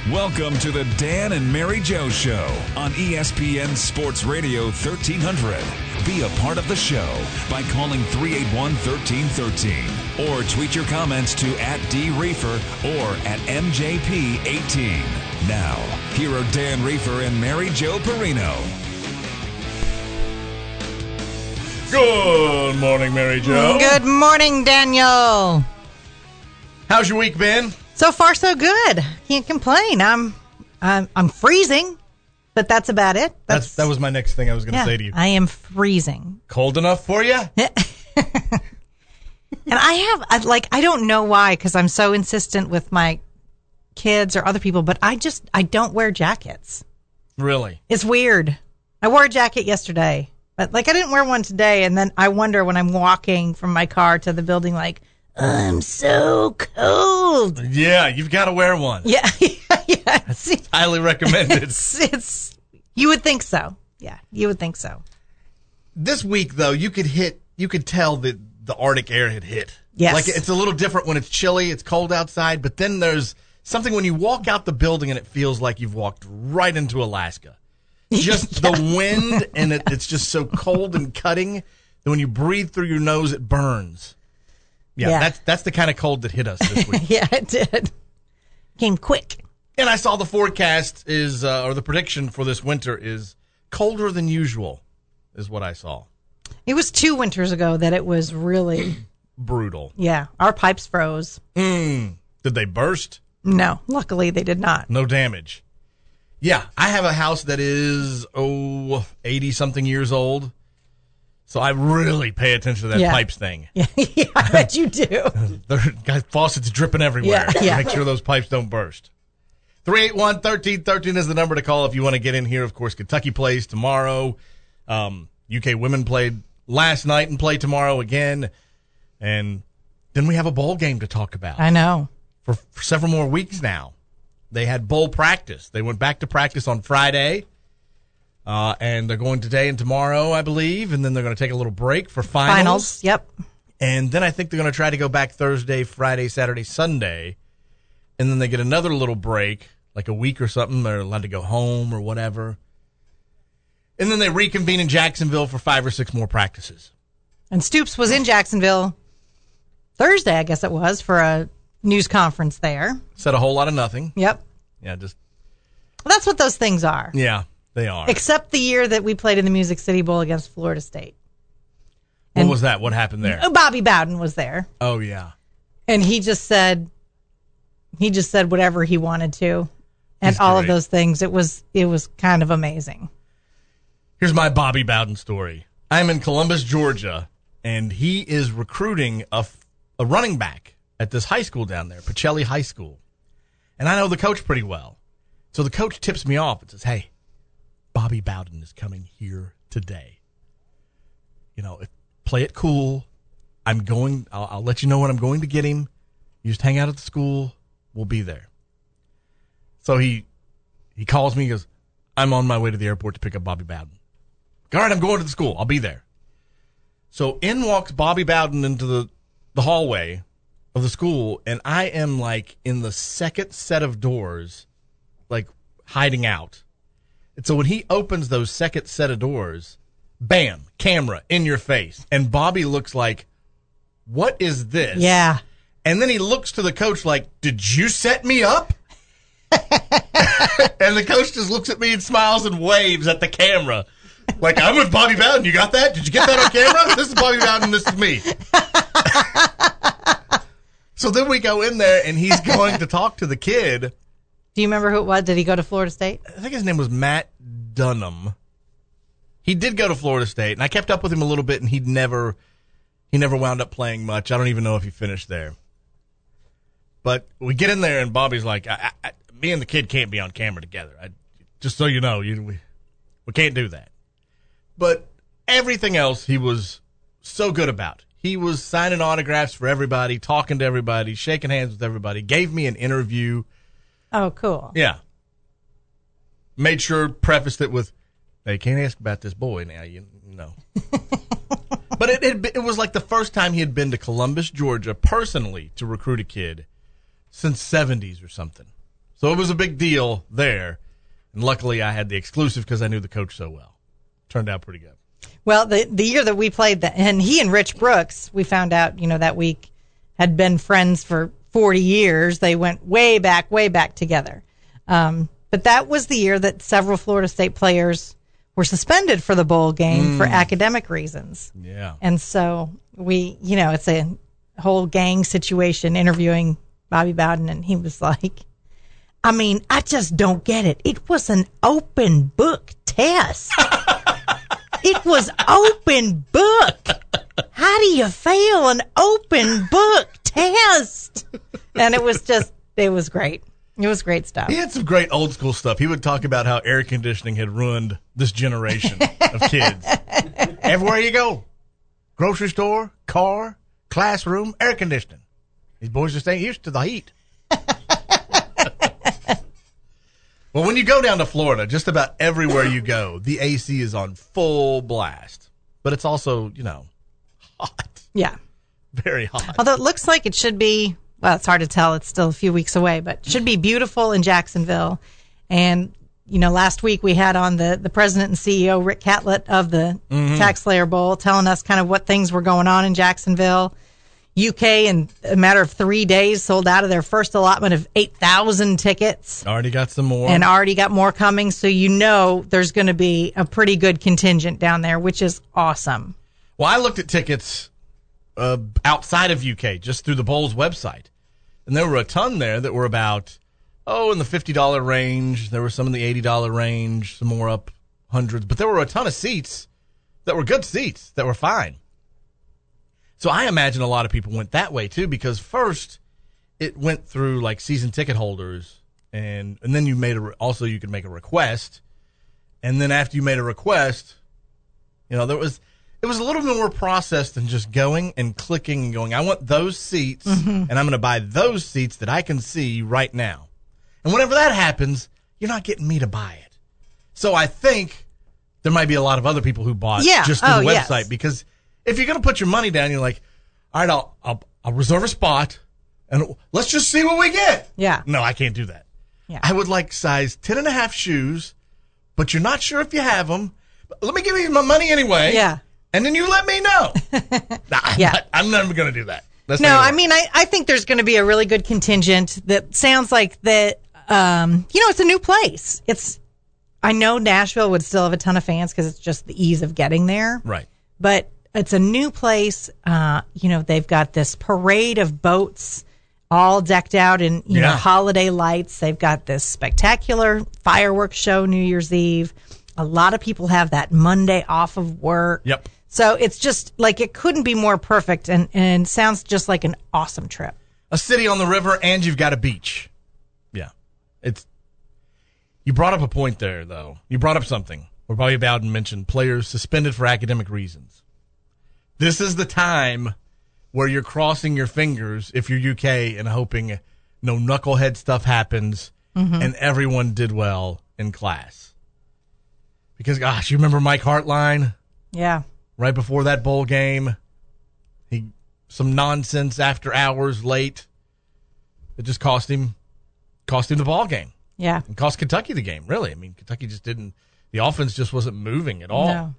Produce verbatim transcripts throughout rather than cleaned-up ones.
Welcome to the Dan and Mary Jo Show on E S P N Sports Radio thirteen hundred. Be a part of the show by calling three eight one, one three one three or tweet your comments to at D Reefer or at M J P eighteen. Now, here are Dan Reefer and Mary Jo Perino. Good morning, Mary Jo. Good morning, Daniel. How's your week been? So far, so good. Can't complain. I'm, I'm, I'm freezing, but that's about it. That's, That's that was my next thing I was going to yeah, say to you. I am freezing. Cold enough for you? And I have, I, like, I don't know why, because I'm so insistent with my kids or other people, but I just, I don't wear jackets. Really? It's weird. I wore a jacket yesterday, but, like, I didn't wear one today, and then I wonder when I'm walking from my car to the building, like, I'm so cold. Yeah, you've got to wear one. Yeah, yeah, yeah. It's highly recommended. It's, it's, you would think so. Yeah, you would think so. This week, though, you could hit, you could tell that the Arctic air had hit. Yes. Like, it's a little different when it's chilly, it's cold outside, but then there's something when you walk out the building and it feels like you've walked right into Alaska. Just yeah. the wind, and it, it's just so cold and cutting that when you breathe through your nose, it burns. Yeah, yeah. that's that's the kind of cold that hit us this week. Yeah, it did. Came quick. And I saw the forecast is, uh, or the prediction for this winter is colder than usual, is what I saw. It was two winters ago that it was really brutal. Yeah, our pipes froze. Mm. Did they burst? No, luckily they did not. No damage. Yeah, I have a house that is, oh, eighty-something years old. So I really pay attention to that yeah. pipes thing. Yeah, yeah, I bet you do. The guys, faucets dripping everywhere. Yeah, yeah. Make sure those pipes don't burst. three eight one, one three one three is the number to call if you want to get in here. Of course, Kentucky plays tomorrow. Um, U K women played last night and play tomorrow again. And then we have a bowl game to talk about. I know. For, for several more weeks now. They had bowl practice. They went back to practice on Friday. Uh, and they're going today and tomorrow, I believe, and then they're going to take a little break for finals. Finals, yep. And then I think they're going to try to go back Thursday, Friday, Saturday, Sunday, and then they get another little break, like a week or something. They're allowed to go home or whatever. And then they reconvene in Jacksonville for five or six more practices. And Stoops was in Jacksonville Thursday, I guess it was, for a news conference there. Said a whole lot of nothing. Yep. Yeah, just. Well, that's what those things are. Yeah. They are. Except the year that we played in the Music City Bowl against Florida State. What And was that? What happened there? Bobby Bowden was there. Oh, yeah. And he just said, he just said whatever he wanted to. And He's all great. of those things. It was, it was kind of amazing. Here's my Bobby Bowden story. I'm in Columbus, Georgia, and he is recruiting a, a running back at this high school down there, Pacelli High School. And I know the coach pretty well. So the coach tips me off and says, hey, Bobby Bowden is coming here today. You know, play it cool. I'm going, I'll, I'll let you know when I'm going to get him. You just hang out at the school. We'll be there. So he he calls me. He goes, I'm on my way to the airport to pick up Bobby Bowden. All right, I'm going to the school. I'll be there. So in walks Bobby Bowden into the, the hallway of the school, and I am like in the second set of doors, like hiding out. And so when he opens those second set of doors, bam, camera in your face. And Bobby looks like, what is this? Yeah. And then he looks to the coach like, did you set me up? And the coach just looks at me and smiles and waves at the camera. Like, I'm with Bobby Bowden. You got that? Did you get that on camera? This is Bobby Bowden. This is me. So then we go in there, and he's going to talk to the kid. Do you remember who it was? Did he go to Florida State? I think his name was Matt Dunham. He did go to Florida State, and I kept up with him a little bit, and he never he never wound up playing much. I don't even know if he finished there. But we get in there, and Bobby's like, I, I, me and the kid can't be on camera together. I, just so you know, you, we, we can't do that. But everything else he was so good about. He was signing autographs for everybody, talking to everybody, shaking hands with everybody, gave me an interview. Oh, cool. Yeah. Made sure, prefaced it with, they can't ask about this boy now, you know. But it, it it was like the first time he had been to Columbus, Georgia, personally, to recruit a kid since seventies or something. So it was a big deal there. And luckily I had the exclusive because I knew the coach so well. Turned out pretty good. Well, the the year that we played, the, and he and Rich Brooks, we found out, you know, that week had been friends for forty years. They went way back, way back together. Um, but that was the year that several Florida State players were suspended for the bowl game mm. for academic reasons. Yeah. And so we, you know, it's a whole gang situation interviewing Bobby Bowden, and he was like, I mean, I just don't get it. It was an open book test. It was open book. How do you fail an open book test? And it was just, it was great. It was great stuff. He had some great old school stuff. He would talk about how air conditioning had ruined this generation of kids. Everywhere you go, grocery store, car, classroom, air conditioning. These boys just ain't used to the heat. Well, when you go down to Florida, just about everywhere you go, the A C is on full blast. But it's also, you know, hot. Yeah. Very hot. Although it looks like it should be, well, it's hard to tell. It's still a few weeks away, but it should be beautiful in Jacksonville. And, you know, last week we had on the, the president and C E O, Rick Catlett of the mm-hmm. Tax Slayer Bowl, telling us kind of what things were going on in Jacksonville. U K, in a matter of three days, sold out of their first allotment of eight thousand tickets. Already got some more. And already got more coming. So you know there's going to be a pretty good contingent down there, which is awesome. Well, I looked at tickets uh, outside of U K, just through the Bowl's website. And there were a ton there that were about, oh, in the fifty dollars range. There were some in the eighty dollars range, some more up hundreds. But there were a ton of seats that were good seats, that were fine. So I imagine a lot of people went that way, too, because first it went through, like, season ticket holders, and and then you made a re- also you could make a request. And then after you made a request, you know, there was it was a little bit more processed than just going and clicking and going, I want those seats, mm-hmm. and I'm going to buy those seats that I can see right now. And whenever that happens, you're not getting me to buy it. So I think there might be a lot of other people who bought yeah. just through oh, the website yes. because if you're going to put your money down, you're like, all right, I'll, I'll I'll reserve a spot, and let's just see what we get. Yeah. No, I can't do that. Yeah. I would like size ten and a half shoes, but you're not sure if you have them. Let me give you my money anyway. Yeah. And then you let me know. nah, I'm yeah. Not, I'm never going to do that. That's no, I mean, I, I think there's going to be a really good contingent that sounds like that, um, you know, it's a new place. It's, I know Nashville would still have a ton of fans because it's just the ease of getting there. Right. But it's a new place. Uh, you know, they've got this parade of boats all decked out in, you yeah. know, holiday lights. They've got this spectacular fireworks show New Year's Eve. A lot of people have that Monday off of work. Yep. So it's just like it couldn't be more perfect and, and sounds just like an awesome trip. A city on the river and you've got a beach. Yeah. It's. You brought up a point there, though. You brought up something where Bobby Bowden mentioned players suspended for academic reasons. This is the time where you're crossing your fingers if you're U K and hoping no knucklehead stuff happens mm-hmm. and everyone did well in class. Because, gosh, you remember Mike Hartline? Yeah. Right before that bowl game, he some nonsense after hours late. It just cost him, cost him the ball game. Yeah. And cost Kentucky the game, really. I mean, Kentucky just didn't, the offense just wasn't moving at all. No.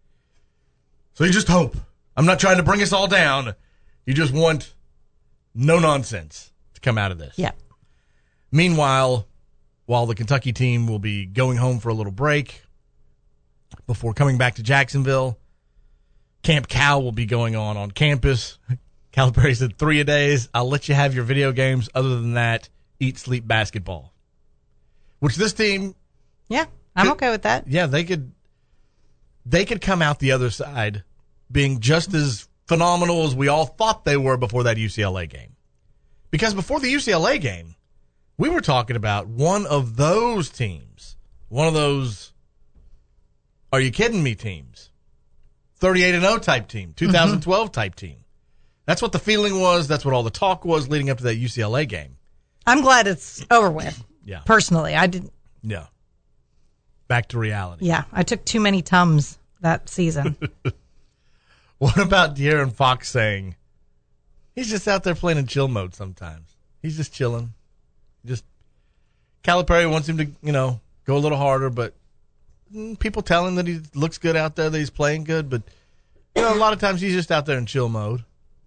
So you just hope. I'm not trying to bring us all down. You just want no nonsense to come out of this. Yeah. Meanwhile, while the Kentucky team will be going home for a little break before coming back to Jacksonville, Camp Cal will be going on on campus. Calipari said three a days. I'll let you have your video games. Other than that, eat, sleep, basketball. Which this team, yeah, I'm could, okay with that. Yeah, they could. They could come out the other side being just as phenomenal as we all thought they were before that U C L A game. Because before the U C L A game, we were talking about one of those teams, one of those, are you kidding me teams? thirty-eight and oh type team, two thousand twelve mm-hmm. type team. That's what the feeling was. That's what all the talk was leading up to that U C L A game. I'm glad it's over with. Yeah. Personally, I didn't. Yeah. Back to reality. Yeah, I took too many Tums that season. What about De'Aaron Fox saying he's just out there playing in chill mode sometimes? He's just chilling, just Calipari wants him to, you know, go a little harder, but people tell him that he looks good out there, that he's playing good, but, you know, a lot of times he's just out there in chill mode.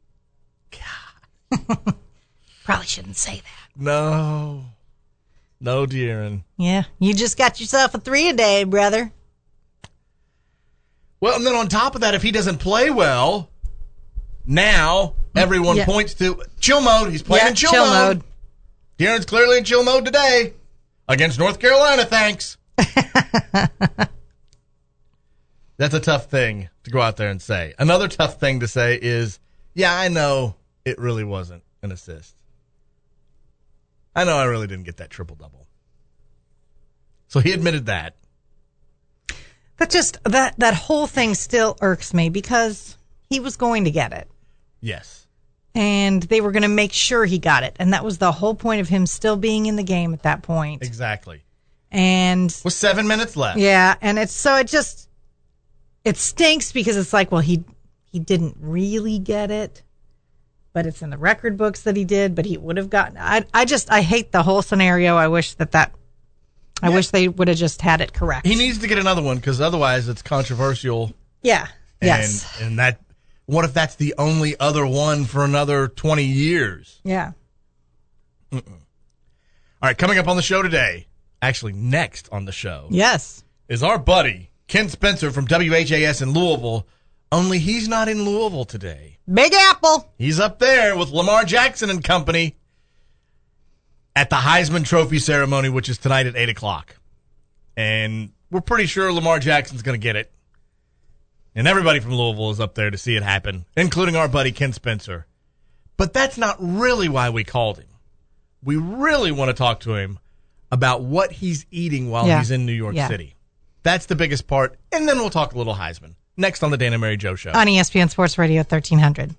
God. Probably shouldn't say that. No. No, De'Aaron. Yeah, you just got yourself a three a day, brother. Well, and then on top of that, if he doesn't play well, now everyone yeah. points to chill mode. He's playing yeah, in chill, chill mode. mode. De'Aaron's clearly in chill mode today against North Carolina, thanks. That's a tough thing to go out there and say. Another tough thing to say is, yeah, I know it really wasn't an assist. I know I really didn't get that triple-double. So he admitted that. That just, that, that whole thing still irks me because he was going to get it. Yes. And they were going to make sure he got it. And that was the whole point of him still being in the game at that point. Exactly. And with seven minutes left. Yeah, and it's so it just, it stinks because it's like, well, he he didn't really get it. But it's in the record books that he did, but he would have gotten I I just I hate the whole scenario. I wish that that I yeah. wish they would have just had it correct. He needs to get another one because otherwise it's controversial. Yeah. And, yes. And that what if that's the only other one for another twenty years? Yeah. Mm-mm. All right, coming up on the show today, actually next on the show. Yes. Is our buddy Ken Spencer from W H A S in Louisville. Only he's not in Louisville today. Big Apple. He's up there with Lamar Jackson and company at the Heisman Trophy ceremony, which is tonight at eight o'clock. And we're pretty sure Lamar Jackson's going to get it. And everybody from Louisville is up there to see it happen, including our buddy Ken Spencer. But that's not really why we called him. We really want to talk to him about what he's eating while yeah. he's in New York yeah. City. That's the biggest part. And then we'll talk a little Heisman. Next on the Dan and Mary Jo Show. On E S P N Sports Radio thirteen hundred.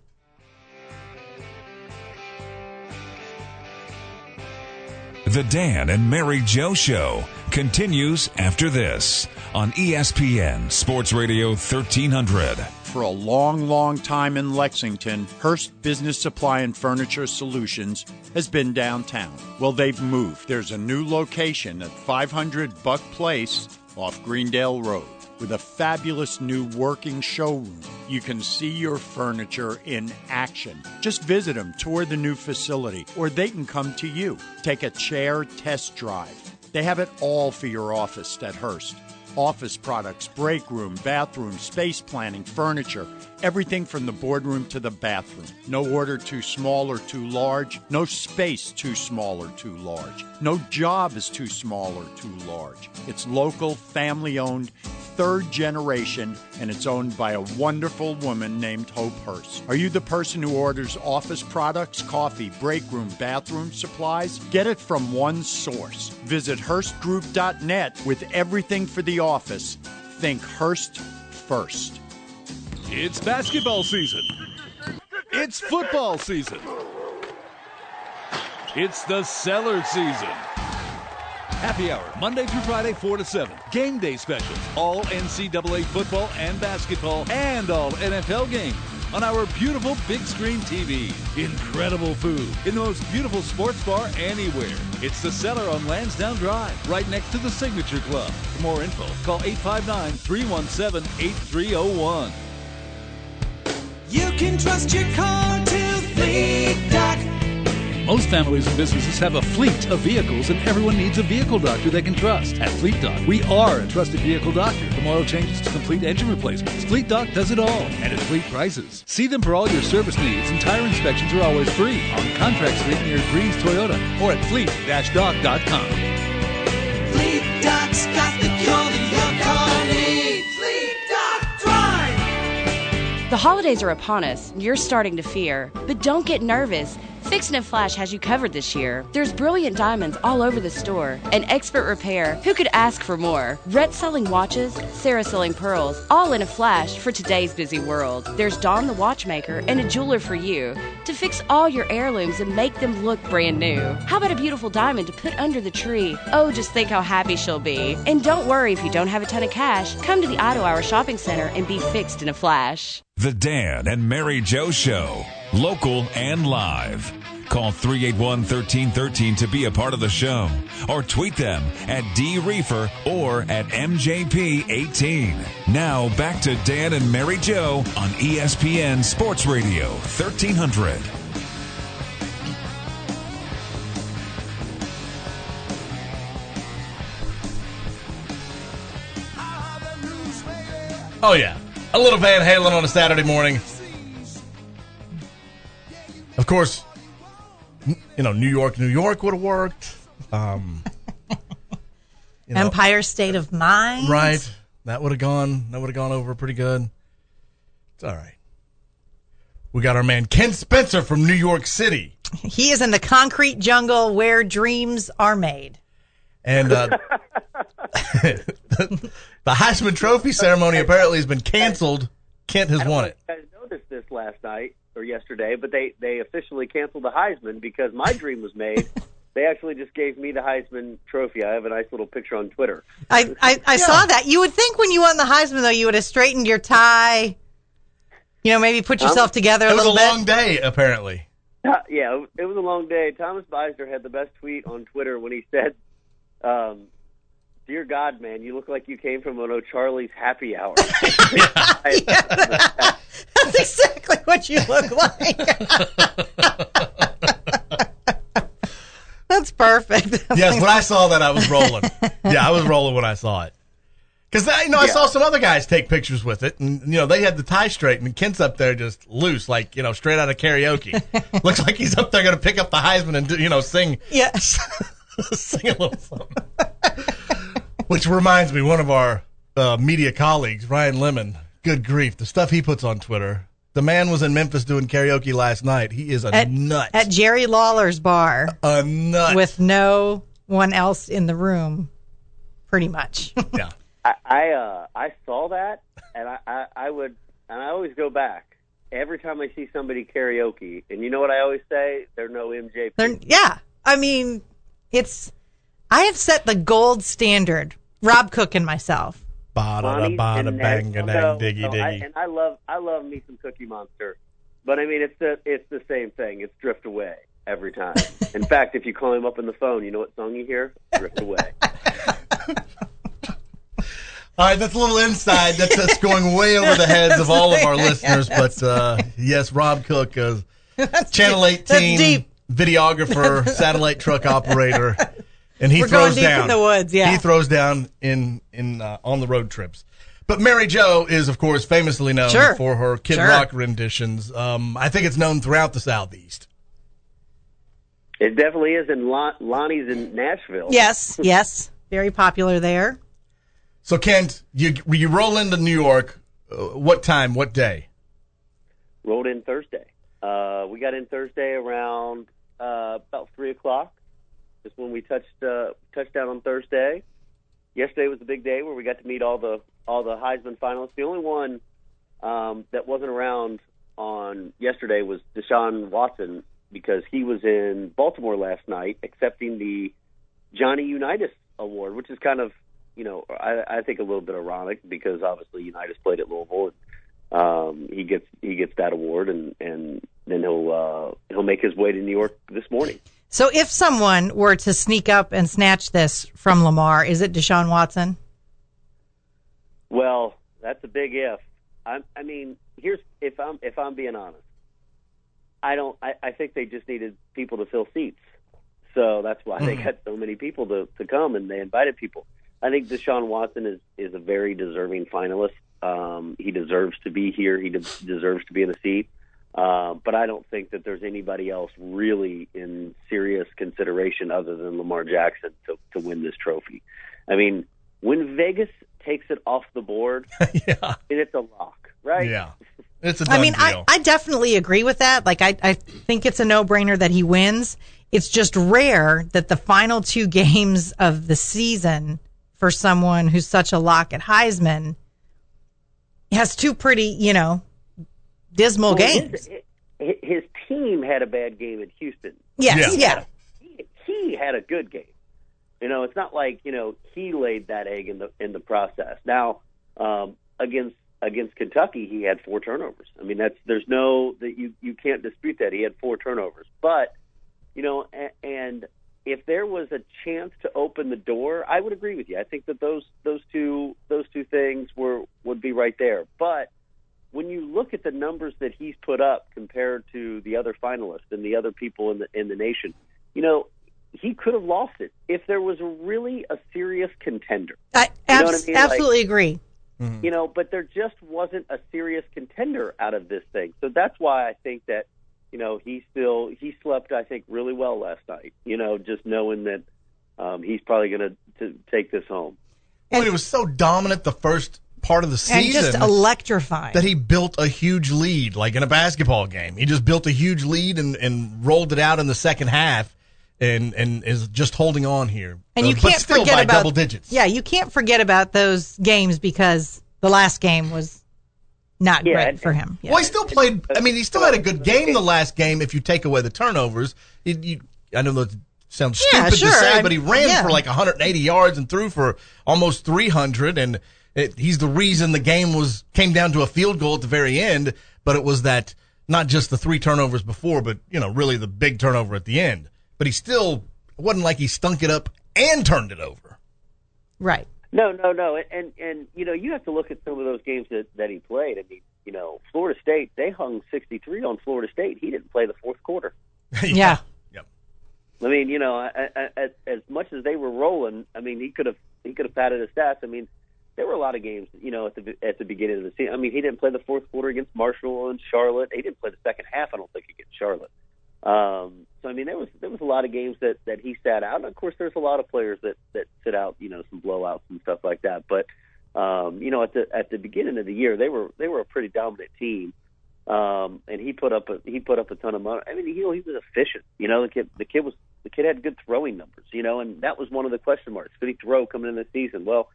The Dan and Mary Jo Show continues after this on E S P N Sports Radio thirteen hundred. For a long, long time in Lexington, Hearst Business Supply and Furniture Solutions has been downtown. Well, they've moved. There's a new location at five hundred Buck Place off Greendale Road, with a fabulous new working showroom. You can see your furniture in action. Just visit them, tour the new facility, or they can come to you. Take a chair test drive. They have it all for your office at Hearst. Office products, break room, bathroom, space planning, furniture, everything from the boardroom to the bathroom. No order too small or too large. No space too small or too large. No job is too small or too large. It's local, family-owned, third generation, and it's owned by a wonderful woman named Hope Hearst. Are you the person who orders office products, coffee, break room, bathroom supplies? Get it from one source. Visit Hearst Group dot net with everything for the office. Think Hearst first. It's basketball season. It's football season. It's the Cellar season. Happy hour, Monday through Friday, four to seven. Game day specials, all N C double A football and basketball, and all N F L games on our beautiful big screen T V. Incredible food in the most beautiful sports bar anywhere. It's the Cellar on Lansdowne Drive, right next to the Signature Club. For more info, call eight five nine, three one seven, eight three zero one. You can trust your car to Fleet Doc. Most families and businesses have a fleet of vehicles, and everyone needs a vehicle doctor they can trust. At Fleet Doc, we are a trusted vehicle doctor. From oil changes to complete engine replacements, Fleet Doc does it all, and at fleet prices. See them for all your service needs, and tire inspections are always free on Contract Street near Greens Toyota or at fleet dash doc dot com. Fleet Doc's got the cure that your car needs. Fleet Doc Drive. The holidays are upon us, and you're starting to fear. But don't get nervous. Fixin' a Flash has you covered this year. There's brilliant diamonds all over the store. An expert repair. Who could ask for more? Rhett selling watches, Sarah selling pearls, all in a flash for today's busy world. There's Dawn the watchmaker and a jeweler for you to fix all your heirlooms and make them look brand new. How about a beautiful diamond to put under the tree? Oh, just think how happy she'll be. And don't worry if you don't have a ton of cash. Come to the Auto Hour Shopping Center and be fixed in a flash. The Dan and Mary Jo Show, local and live. Call three eight one, one three one three to be a part of the show, or tweet them at D Reefer or at M J P eighteen. Now back to Dan and Mary Jo on E S P N Sports Radio thirteen hundred. Oh, yeah. A little Van Halen on a Saturday morning. Of course, you know, New York, New York would have worked. Um, you know, Empire State of Mind. Right. That would have gone, that would have gone over pretty good. It's all right. We got our man Ken Spencer from New York City. He is in the concrete jungle where dreams are made. And uh, the, the Heisman Trophy ceremony apparently has been canceled. Kent has won it. I don't know if you guys noticed this last night or yesterday, but they, they officially canceled the Heisman because my dream was made. They actually just gave me the Heisman Trophy. I have a nice little picture on Twitter. I, I, I yeah. saw that. You would think when you won the Heisman, though, you would have straightened your tie, you know, maybe put yourself um, together a little bit. It was a long day, apparently. Uh, yeah, it was a long day. Thomas Beisner had the best tweet on Twitter when he said, um, dear God, man, you look like you came from an O'Charlie's happy hour. yeah, yeah, that's exactly what you look like. That's perfect. Yes, when I saw that, I was rolling. Yeah, I was rolling when I saw it. Because, you know, I yeah. saw some other guys take pictures with it, and, you know, they had the tie straight, and Kent's up there just loose, like, you know, straight out of karaoke. Looks like he's up there going to pick up the Heisman and, you know, sing. Yeah. Sing a little something. Which reminds me, one of our uh, media colleagues, Ryan Lemon, good grief, the stuff he puts on Twitter. The man was in Memphis doing karaoke last night. He is a at, nut. At Jerry Lawler's bar. A nut. With no one else in the room, pretty much. Yeah. I I, uh, I saw that, and I, I, I would, and I always go back. Every time I see somebody karaoke, and you know what I always say? They're no M J P. They're, yeah. I mean, it's, I have set the gold standard. Rob Cook and myself. Bada bada bang dang diggy no, I, diggy. and I love I love me some Cookie Monster, but I mean it's the it's the same thing. It's Drift Away every time. In fact, if you call him up on the phone, you know what song you hear? Drift Away. All right, that's a little inside. That's, that's going way over the heads of all of our listeners. But uh, yes, Rob Cook, uh, Channel eighteen videographer, satellite truck operator. And he We're throws going deep down in the woods, yeah. He throws down in in uh, on the road trips. But Mary Jo is, of course, famously known sure. for her Kid sure. Rock renditions. Um, I think it's known throughout the Southeast. It definitely is in Lon- Lonnie's in Nashville. Yes, yes, very popular there. So, Kent, you you roll into New York. Uh, what time? What day? Rolled in Thursday. Uh, we got in Thursday around uh, about three o'clock. Just when we touched uh, touched down on Thursday. Yesterday was a big day where we got to meet all the all the Heisman finalists. The only one um, that wasn't around on yesterday was Deshaun Watson because he was in Baltimore last night accepting the Johnny Unitas Award, which is kind of, you know, I, I think a little bit ironic because obviously Unitas played at Louisville. And, um, he gets he gets that award, and, and then he'll uh, he'll make his way to New York this morning. So if someone were to sneak up and snatch this from Lamar, is it Deshaun Watson? Well, that's a big if. I, I mean, here's if I'm if I'm being honest, I don't. I, I think they just needed people to fill seats, so that's why mm. they got so many people to, to come, and they invited people. I think Deshaun Watson is, is a very deserving finalist. Um, he deserves to be here. He de- deserves to be in the seat. Uh, but I don't think that there's anybody else really in serious consideration other than Lamar Jackson to, to win this trophy. I mean, when Vegas takes it off the board, yeah. it's a lock, right? Yeah. It's a done I mean, deal. I, I definitely agree with that. Like, I, I think it's a no-brainer that he wins. It's just rare that the final two games of the season for someone who's such a lock at Heisman has two pretty, you know, dismal well, games. His, his team had a bad game at Houston. Yes, yeah. yeah. He, he had a good game. You know, it's not like, you know, he laid that egg in the in the process. Now, um, against against Kentucky, he had four turnovers. I mean, that's there's no that you, you can't dispute that he had four turnovers. But You know, and, and if there was a chance to open the door, I would agree with you. I think that those those two those two things were would be right there. But when you look at the numbers that he's put up compared to the other finalists and the other people in the in the nation, you know, he could have lost it if there was a really a serious contender. I, you know abs- what I mean? absolutely like, agree. Mm-hmm. You know, but there just wasn't a serious contender out of this thing. So that's why I think that, you know, he still he slept, I think, really well last night. You know, just knowing that um, he's probably going to take this home. Well, he was so dominant the first part of the season. And just electrifying. That he built a huge lead, like in a basketball game. He just built a huge lead and, and rolled it out in the second half and, and is just holding on here. And uh, you but can't still forget by about double digits. Yeah, you can't forget about those games because the last game was not Yeah, great and- for him. Yeah. Well, he still played. I mean, he still had a good game the last game if you take away the turnovers. It, you, I know that sounds Yeah, stupid sure. to say, I'm- but he ran yeah. for like one hundred eighty yards and threw for almost three hundred, and it, he's the reason the game was came down to a field goal at the very end. But it was that not just the three turnovers before, but you know, really the big turnover at the end. But he still it wasn't like he stunk it up and turned it over. Right. No, no, no, and, and and you know you have to look at some of those games that, that he played. I mean, you know, Florida State, they hung sixty-three on Florida State. He didn't play the fourth quarter. Yeah. Yep. I mean, you know, I, I, as, as much as they were rolling, I mean, he could have he could have padded his stats. I mean, there were a lot of games, you know, at the at the beginning of the season. I mean, he didn't play the fourth quarter against Marshall and Charlotte. He didn't play the second half, I don't think, against Charlotte. Um, so I mean, there was there was a lot of games that, that he sat out. And of course, there's a lot of players that, that sit out, you know, some blowouts and stuff like that. But um, you know, at the at the beginning of the year, they were they were a pretty dominant team, um, and he put up a he put up a ton of money. I mean, he, he was efficient. You know, the kid the kid was the kid had good throwing numbers. You know, and that was one of the question marks. Could he throw coming in the season? Well,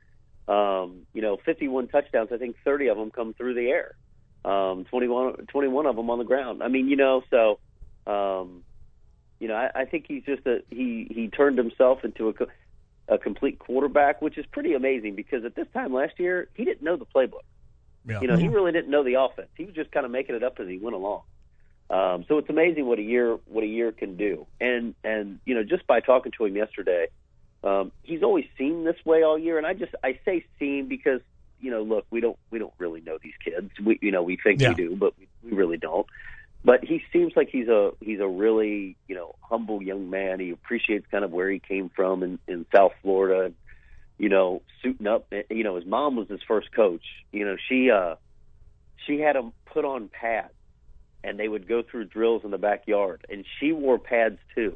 um, you know, fifty-one touchdowns. I think thirty of them come through the air. Um, twenty-one, twenty-one of them on the ground. I mean, you know, so. Um, you know, I, I think he's just a he. He turned himself into a, a complete quarterback, which is pretty amazing because at this time last year he didn't know the playbook. Yeah. You know, he really didn't know the offense. He was just kind of making it up as he went along. Um, so it's amazing what a year what a year can do. And and you know, just by talking to him yesterday, um, he's always seemed this way all year. And I just I say seem because you know, look, we don't we don't really know these kids. We you know we think Yeah. we do, but we, we really don't. But he seems like he's a he's a really you know humble young man. He appreciates kind of where he came from in, in South Florida. You know, suiting up. You know, his mom was his first coach. You know, she uh, she had him put on pads, and they would go through drills in the backyard, and she wore pads too.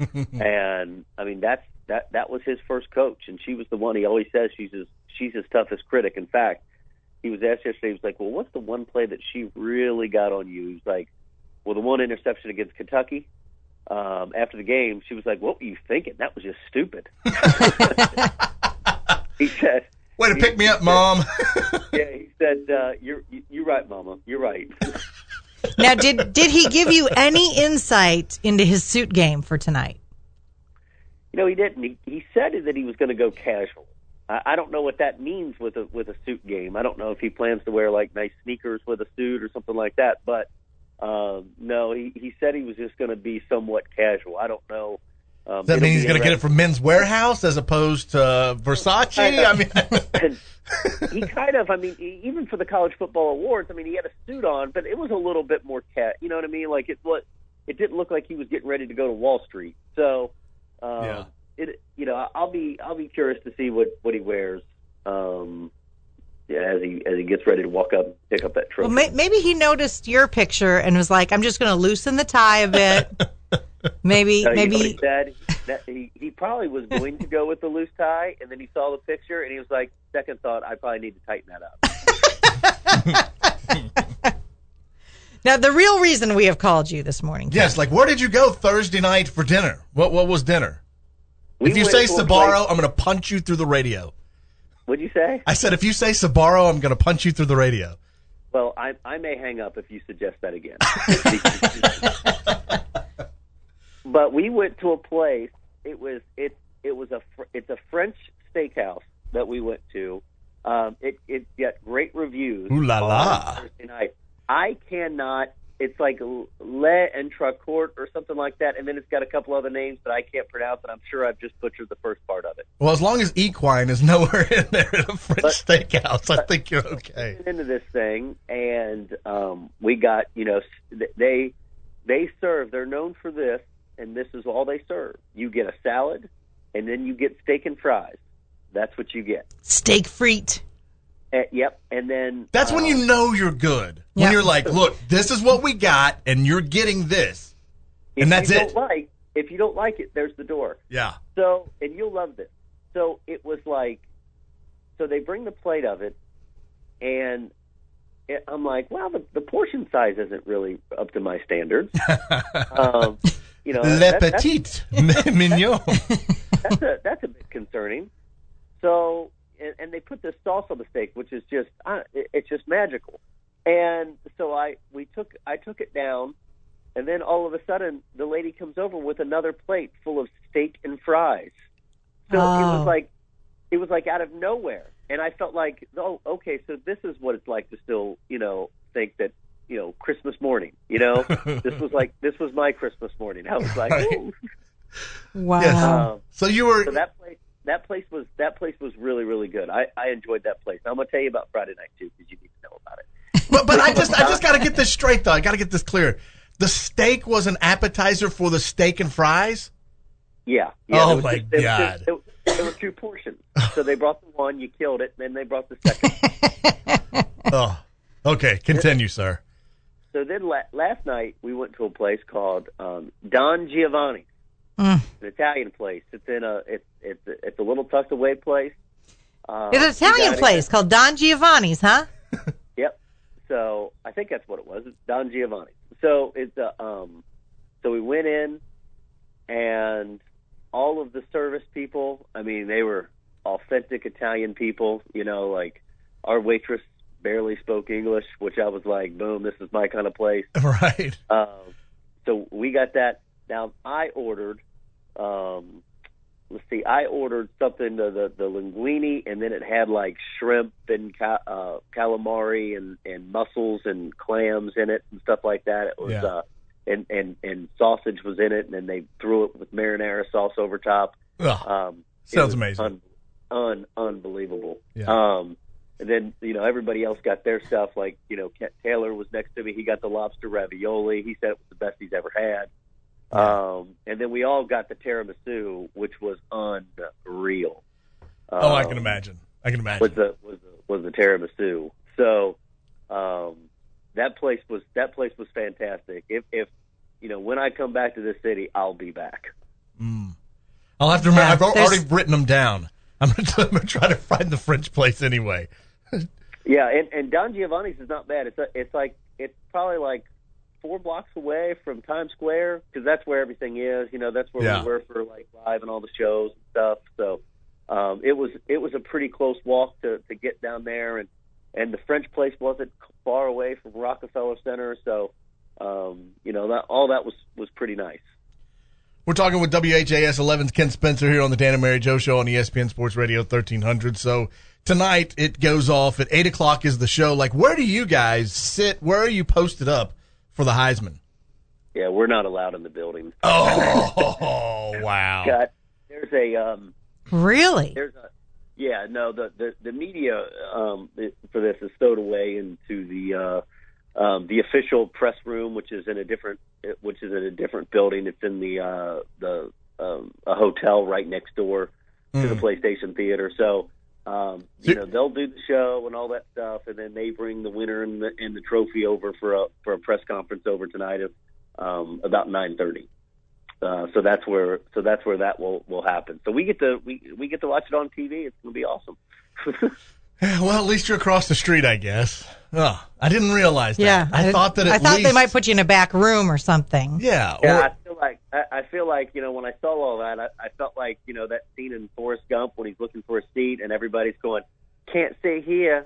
And I mean, that's that that was his first coach, and she was the one. He always says she's his she's his toughest critic. In fact, he was asked yesterday. He was like, "Well, what's the one play that she really got on you?" He was like, well, the one interception against Kentucky, um, after the game, she was like, what were you thinking? That was just stupid. He said, Way to he, pick me he up, said, Mom. Yeah, he said, uh, you're, you're right, Mama. You're right. Now, did did he give you any insight into his suit game for tonight? You know, he didn't. He, he said that he was going to go casual. I, I don't know what that means with a, with a suit game. I don't know if he plans to wear, like, nice sneakers with a suit or something like that, but Um, no, he, he said he was just going to be somewhat casual. I don't know. Um, Does that mean he's going to get it from Men's Warehouse as opposed to uh, Versace? I mean, he kind of, I mean, he, even for the college football awards, I mean, he had a suit on, but it was a little bit more cat. You know what I mean? Like it, what it didn't look like he was getting ready to go to Wall Street. So, um, Yeah. it, you know, I'll be, I'll be curious to see what, what he wears. Um, Yeah, as he as he gets ready to walk up and pick up that trophy. Well, may, maybe he noticed your picture and was like, "I'm just going to loosen the tie a bit." Maybe, Uh, you know what maybe. he said? That he, he probably was going to go with the loose tie, and then he saw the picture, and he was like, second thought, I probably need to tighten that up. Now, the real reason we have called you this morning. yes, like where did you go Thursday night for dinner? What what was dinner? We if you went say to a Sbarro, place- I'm going to punch you through the radio. What'd you say? I said if you say Sbarro, I'm going to punch you through the radio. Well, I, I may hang up if you suggest that again. But we went to a place. It was it it was a fr- it's a French steakhouse that we went to. Um, it it got great reviews. Ooh la on la. Thursday night. I cannot it's like Le Entrecourt or something like that, and then it's got a couple other names that I can't pronounce, and I'm sure I've just butchered the first part of it. Well, as long as equine is nowhere in there at a French But- steakhouse, I think you're okay. Went into this thing, and um, we got, you know, they they serve. They're known for this, and this is all they serve. You get a salad, and then you get steak and fries. That's what you get. Steak frite. Uh, yep, and then That's when um, you know you're good. When Yeah. you're like, look, this is what we got, and you're getting this. if And that's you it. Don't like, if you don't like it, there's the door. Yeah. So, and you'll love this. So it was like, so they bring the plate of it, and it, I'm like, wow, the, the portion size isn't really up to my standards. um, you know, Le that- that's- petit mignon. that's a that's a bit concerning. So, and, and they put this sauce on the steak, which is just uh, it, it's just magical. And so I we took I took it down, and then all of a sudden the lady comes over with another plate full of steak and fries. So it Oh. was like it was like out of nowhere, and I felt like, oh, okay, so this is what it's like to still, you know, think that, you know, Christmas morning. You know, this was like this was my Christmas morning. I was like, Right. ooh. Wow. Yes. Um, So you were. so that place, that place was that place was really really good. I, I enjoyed that place. I'm gonna tell you about Friday night too because you need to know about it. But, but I just I just got to get this straight, though. I got to get this clear. The steak was an appetizer for the steak and fries? Yeah. yeah Oh, there was my just- there was God. just- there, there were two portions. So they brought the one, you killed it, and then they brought the second. Oh, okay. Continue, sir. So then la- last night we went to a place called um, Don Giovanni's, Mm. an Italian place. It's in a it's it's a, it's a little tucked away place. Um, It's an Italian you got it. place called Don Giovanni's, huh? Yep. So I think that's what it was. It's Don Giovanni. So it's uh, um, so we went in, and all of the service people. I mean, they were authentic Italian people. You know, like our waitress barely spoke English, which I was like, boom, this is my kind of place. Right. Um, so we got that. Now I ordered. Um, let's see. I ordered something the the, the linguine, and then it had like shrimp and ca- uh, calamari and, and mussels and clams in it and stuff like that. It was Yeah. uh, and and and sausage was in it, and then they threw it with marinara sauce over top. Ugh, Um, it sounds was amazing. Un, un, unbelievable. Yeah. Um, and then, you know, everybody else got their stuff. Like, you know, Kent Taylor was next to me. He got the lobster ravioli. He said it was the best he's ever had. Um, and then we all got the tiramisu, which was unreal. oh, I Um, can imagine. I can imagine. Was the was the, was the tiramisu. So um, that place was that place was fantastic. If if you know, when I come back to this city, I'll be back. I'll have to remember. Yeah, I've al- there's- already written them down. I'm going to try to find the French place anyway. Yeah, and, and Don Giovanni's is not bad. It's a, it's like it's probably like four blocks away from Times Square because that's where everything is. You know, that's where Yeah. we were for like live and all the shows and stuff. So um, it was it was a pretty close walk to, to get down there, and, and the French place wasn't far away from Rockefeller Center. So um, you know, that all that was was pretty nice. We're talking with W H A S eleven's Ken Spencer here on the Dan and Mary Joe Show on E S P N Sports Radio thirteen hundred. So tonight it goes off at eight o'clock is the show. Like, where do you guys sit? Where are you posted up for the Heisman? Yeah, we're not allowed in the building. Oh, wow. Got, there's a um, Really? There's a yeah no the the, the media um, for this is stowed away into the uh, um, the official press room, which is in a different which is in a different building. It's in the uh, the um, a hotel right next door to the PlayStation Theater. So um, you know they'll do the show and all that stuff, and then they bring the winner and the, and the trophy over for a for a press conference over tonight at um, about nine thirty. Uh, so that's where so that's where that will, will happen. So we get to we we get to watch it on T V. It's going to be awesome. Well, at least you're across the street, I guess. Oh, I didn't realize that. Yeah. I, thought that at I thought least, they might put you in a back room or something. Yeah. Or, Yeah, I feel like I, I feel like you know when I saw all that, I, I felt like you know that scene in Forrest Gump when he's looking for a seat and everybody's going, "Can't sit here."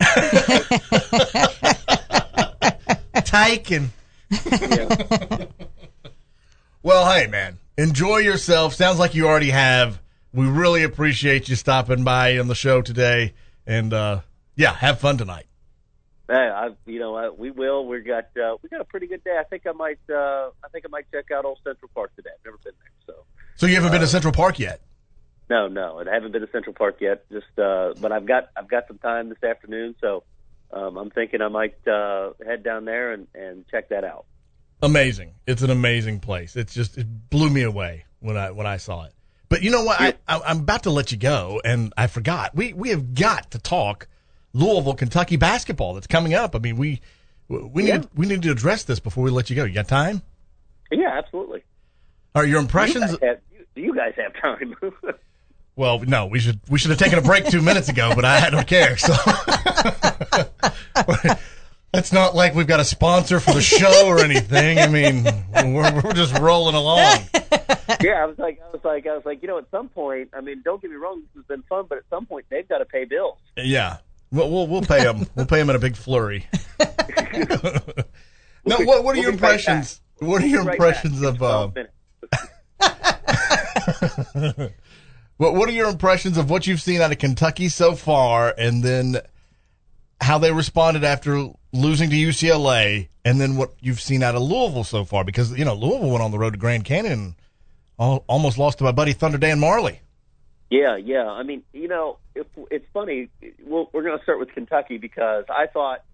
taken. Yeah. Well, hey, man, enjoy yourself. Sounds like you already have. We really appreciate you stopping by on the show today. And, uh, yeah, have fun tonight. Hey, I, you know, I, we will. We got uh, we got a pretty good day. I think I might. Uh, I think I might check out Old Central Park today. I've never been there, so. So you haven't uh, been to Central Park yet? No, no, I haven't been to Central Park yet. Just, uh, but I've got I've got some time this afternoon, so um, I'm thinking I might uh, head down there and, and check that out. Amazing! It's an amazing place. It's just it blew me away when I when I saw it. But you know what? I, I, I'm about to let you go, and I forgot. We we have got to talk Louisville, Kentucky basketball that's coming up. I mean, we we yeah. need we need to address this before we let you go. You got time? Yeah, absolutely. All right, your impressions. Do you guys have, do you guys have time? Well, no, we should we should have taken a break two minutes ago, but I don't care. So it's not like we've got a sponsor for the show or anything. I mean, we're we're just rolling along. Yeah, I was like, I was like, I was like, you know, at some point, I mean, don't get me wrong, this has been fun, but at some point, they've got to pay bills. Yeah, we'll we'll, we'll pay them. We'll pay them in a big flurry. No, what what are we'll your impressions? Right what are your right impressions of? Uh, What What are your impressions of what you've seen out of Kentucky so far, and then how they responded after losing to U C L A, and then what you've seen out of Louisville so far? Because, you know, Louisville went on the road to Grand Canyon and all, almost lost to my buddy Thunder Dan Marley. Yeah, yeah. I mean, you know, if, it's funny. We'll, we're going to start with Kentucky because I thought,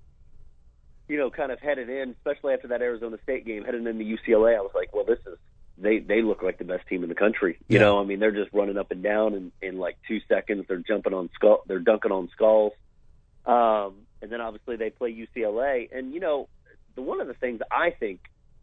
you know, kind of headed in, especially after that Arizona State game, heading into U C L A, I was like, well, this is, They they look like the best team in the country. You yeah. know, I mean, they're just running up and down in, in like two seconds. They're jumping on skull. They're dunking on skulls. Um, and then obviously they play U C L A. And you know, the one of the things I think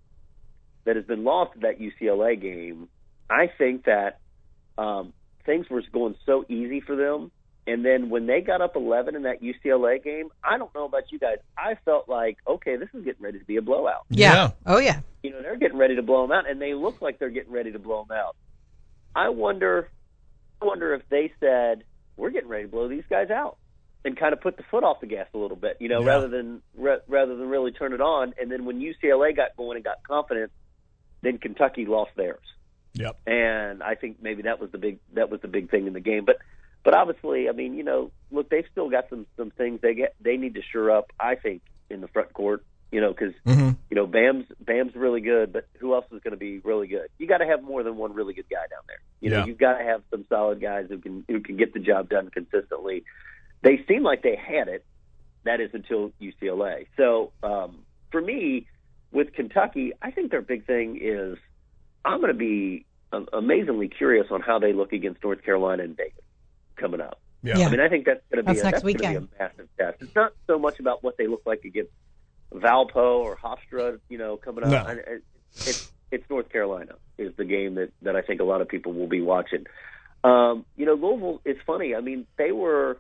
that has been lost in that U C L A game, I think that um, things were going so easy for them. And then when they got up eleven in that U C L A game, I don't know about you guys, I felt like, okay, this is getting ready to be a blowout. Yeah. Yeah. Oh, yeah. You know, they're getting ready to blow them out, and they look like they're getting ready to blow them out. I wonder, I wonder if they said, we're getting ready to blow these guys out, and kind of put the foot off the gas a little bit, you know, Yeah. rather than ra- rather than really turn it on. And then when U C L A got going and got confident, then Kentucky lost theirs. Yep. And I think maybe that was the big that was the big thing in the game. But but obviously, I mean, you know, look, they've still got some some things they get they need to shore up, I think, in the front court. You know, because Mm-hmm. you know Bam's Bam's really good, but who else is going to be really good? You got to have more than one really good guy down there. You know, Yeah. you've got to have some solid guys who can who can get the job done consistently. They seem like they had it. That is until U C L A. So um, for me, with Kentucky, I think their big thing is I'm going to be um, amazingly curious on how they look against North Carolina and Vegas coming up. Yeah. Yeah. I mean, I think that's going to be That's a, next that's going to be a weekend. massive test. It's not so much about what they look like against Valpo or Hofstra, you know, coming up. No. I, I, it's it's North Carolina is the game that, that I think a lot of people will be watching. Um, you know, Louisville, it's funny. I mean, they were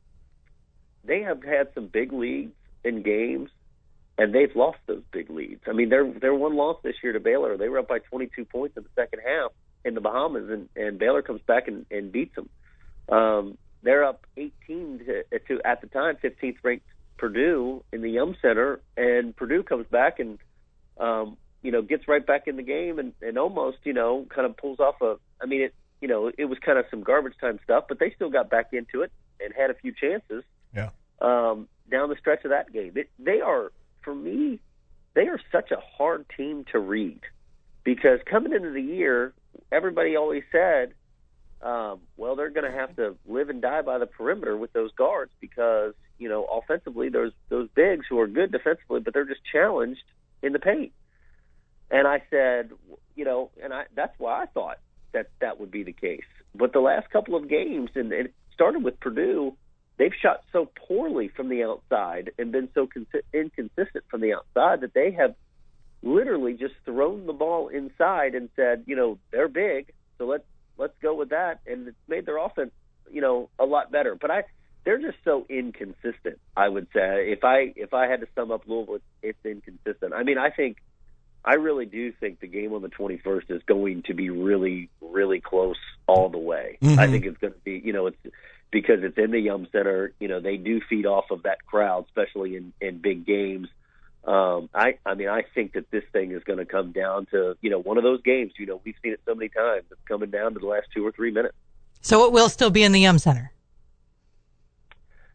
they have had some big leads in games, and they've lost those big leads. I mean, their their one loss this year to Baylor, they were up by twenty-two points in the second half in the Bahamas, and, and Baylor comes back and, and beats them. Um, they're up eighteen to, to at the time fifteenth ranked Purdue in the Yum Center, and Purdue comes back and um, you know gets right back in the game and, and almost you know kind of pulls off a. I mean, it you know it was kind of some garbage time stuff, but they still got back into it and had a few chances. Yeah. Um, down the stretch of that game, it, they are for me, they are such a hard team to read because coming into the year, everybody always said, um, well, they're going to have to live and die by the perimeter with those guards because, you know, offensively, those those bigs who are good defensively, but they're just challenged in the paint. And I said, you know, and I that's why I thought that that would be the case. But the last couple of games, and it started with Purdue, they've shot so poorly from the outside and been so consi- inconsistent from the outside that they have literally just thrown the ball inside and said, you know, they're big, so let's let's go with that, and it's made their offense, you know, a lot better. But I, they're just so inconsistent. I would say if I if I had to sum up Louisville, it's, it's inconsistent. I mean, I think I really do think the game on the twenty-first is going to be really, really close all the way. Mm-hmm. I think it's going to be, you know, it's because it's in the Yum Center. You know, they do feed off of that crowd, especially in, in big games. Um, I, I mean, I think that this thing is going to come down to, you know, one of those games. You know, we've seen it so many times. It's coming down to the last two or three minutes. So it will still be in the Yum Center.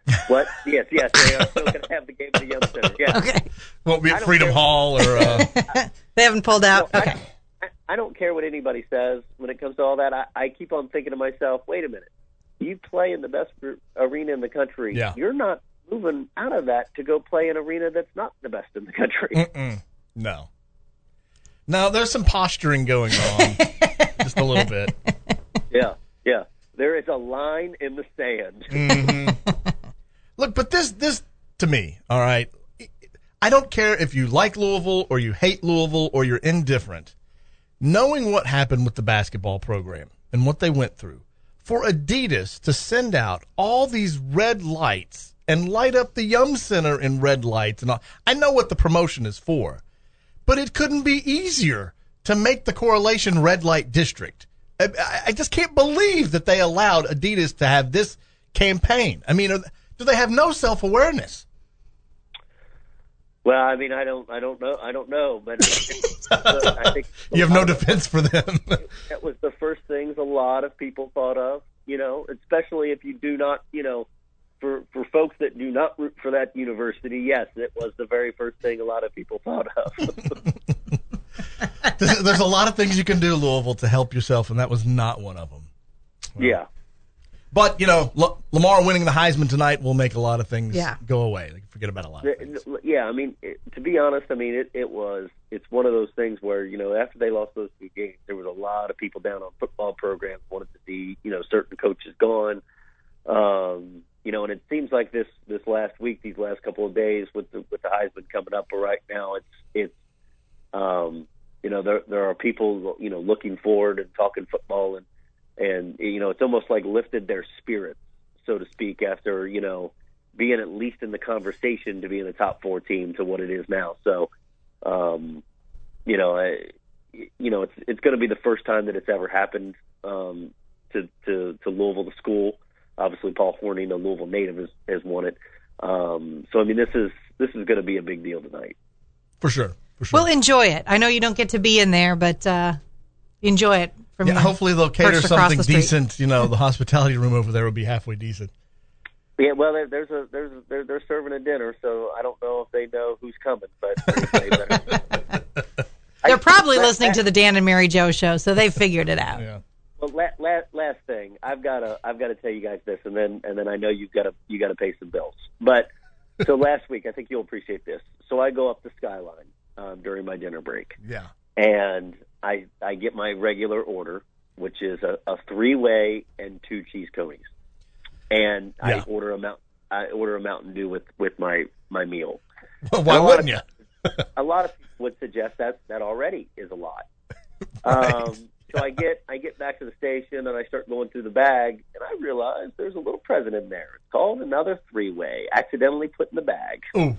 What? Yes, yes, they are still going to have the game at the Yum Center. Yes. Okay. Won't be I at don't Freedom care. Hall or. Uh, They haven't pulled out. Well, Okay. I, I, I don't care what anybody says when it comes to all that. I, I keep on thinking to myself, wait a minute. You play in the best arena in the country. Yeah. You're not moving out of that to go play an arena that's not the best in the country. Mm-mm. No. No, there's some posturing going on. Just a little bit. Yeah, yeah. There is a line in the sand. Mm-hmm. Look, but this, this to me, all right, I don't care if you like Louisville or you hate Louisville or you're indifferent. Knowing what happened with the basketball program and what they went through, for Adidas to send out all these red lights and light up the Yum Center in red lights and all, I know what the promotion is for, but it couldn't be easier to make the Correlation red light district. I, I just can't believe that they allowed Adidas to have this campaign. I mean, are, do they have no self-awareness? Well, I mean, I don't, I don't know, I don't know, but uh, I think You have no defense for them. that was the first things a lot of people thought of. You know, especially if you do not, you know, for for folks that do not root for that university. Yes, it was the very first thing a lot of people thought of. There's a lot of things you can do, Louisville, to help yourself, and that was not one of them. Yeah. But, you know, L- Lamar winning the Heisman tonight will make a lot of things Yeah. go away. They can forget about a lot of things. Yeah, I mean, it, to be honest, I mean, it, it was, it's one of those things where, you know, after they lost those two games, there was a lot of people down on football programs wanted to see, you know, certain coaches gone. Um, you know, and it seems like this, this last week, these last couple of days with the, with the Heisman coming up, but right now it's, it's, um, you know, there, there are people, you know, looking forward and talking football and, and, you know, it's almost like lifted their spirits, so to speak, after, you know, being at least in the conversation to be in the top four team to what it is now. So, um, you know, I, you know, it's it's going to be the first time that it's ever happened um, to, to to Louisville, the school. Obviously, Paul Hornung, a Louisville native, has, has won it. Um, so, I mean, this is this is going to be a big deal tonight. For sure. For sure. Well, enjoy it. I know you don't get to be in there, but uh, enjoy it. From Yeah, your hopefully they'll cater perched across something the street. decent. You know, the hospitality room over there will be halfway decent. Yeah, well, there, there's a there's a, they're, they're serving a dinner, so I don't know if they know who's coming, but they better. They're probably I- listening I- to the Dan and Mary Joe show, so they've figured it out. Yeah. Well, la- la- last thing, I've got to I've got to tell you guys this, and then and then I know you've got to you got to pay some bills. But so last week, I think you'll appreciate this. So I go up the Skyline um, during my dinner break, Yeah. and I I get my regular order, which is a, a three way and two cheese conies, and Yeah. I order a mount I order a Mountain Dew with with my my meal. Well, why A lot wouldn't of- you? A lot of people would suggest that that already is a lot. Right. Um, so I get I get back to the station and I start going through the bag and I realize there's a little present in there. It's called another three way, accidentally put in the bag. Ooh.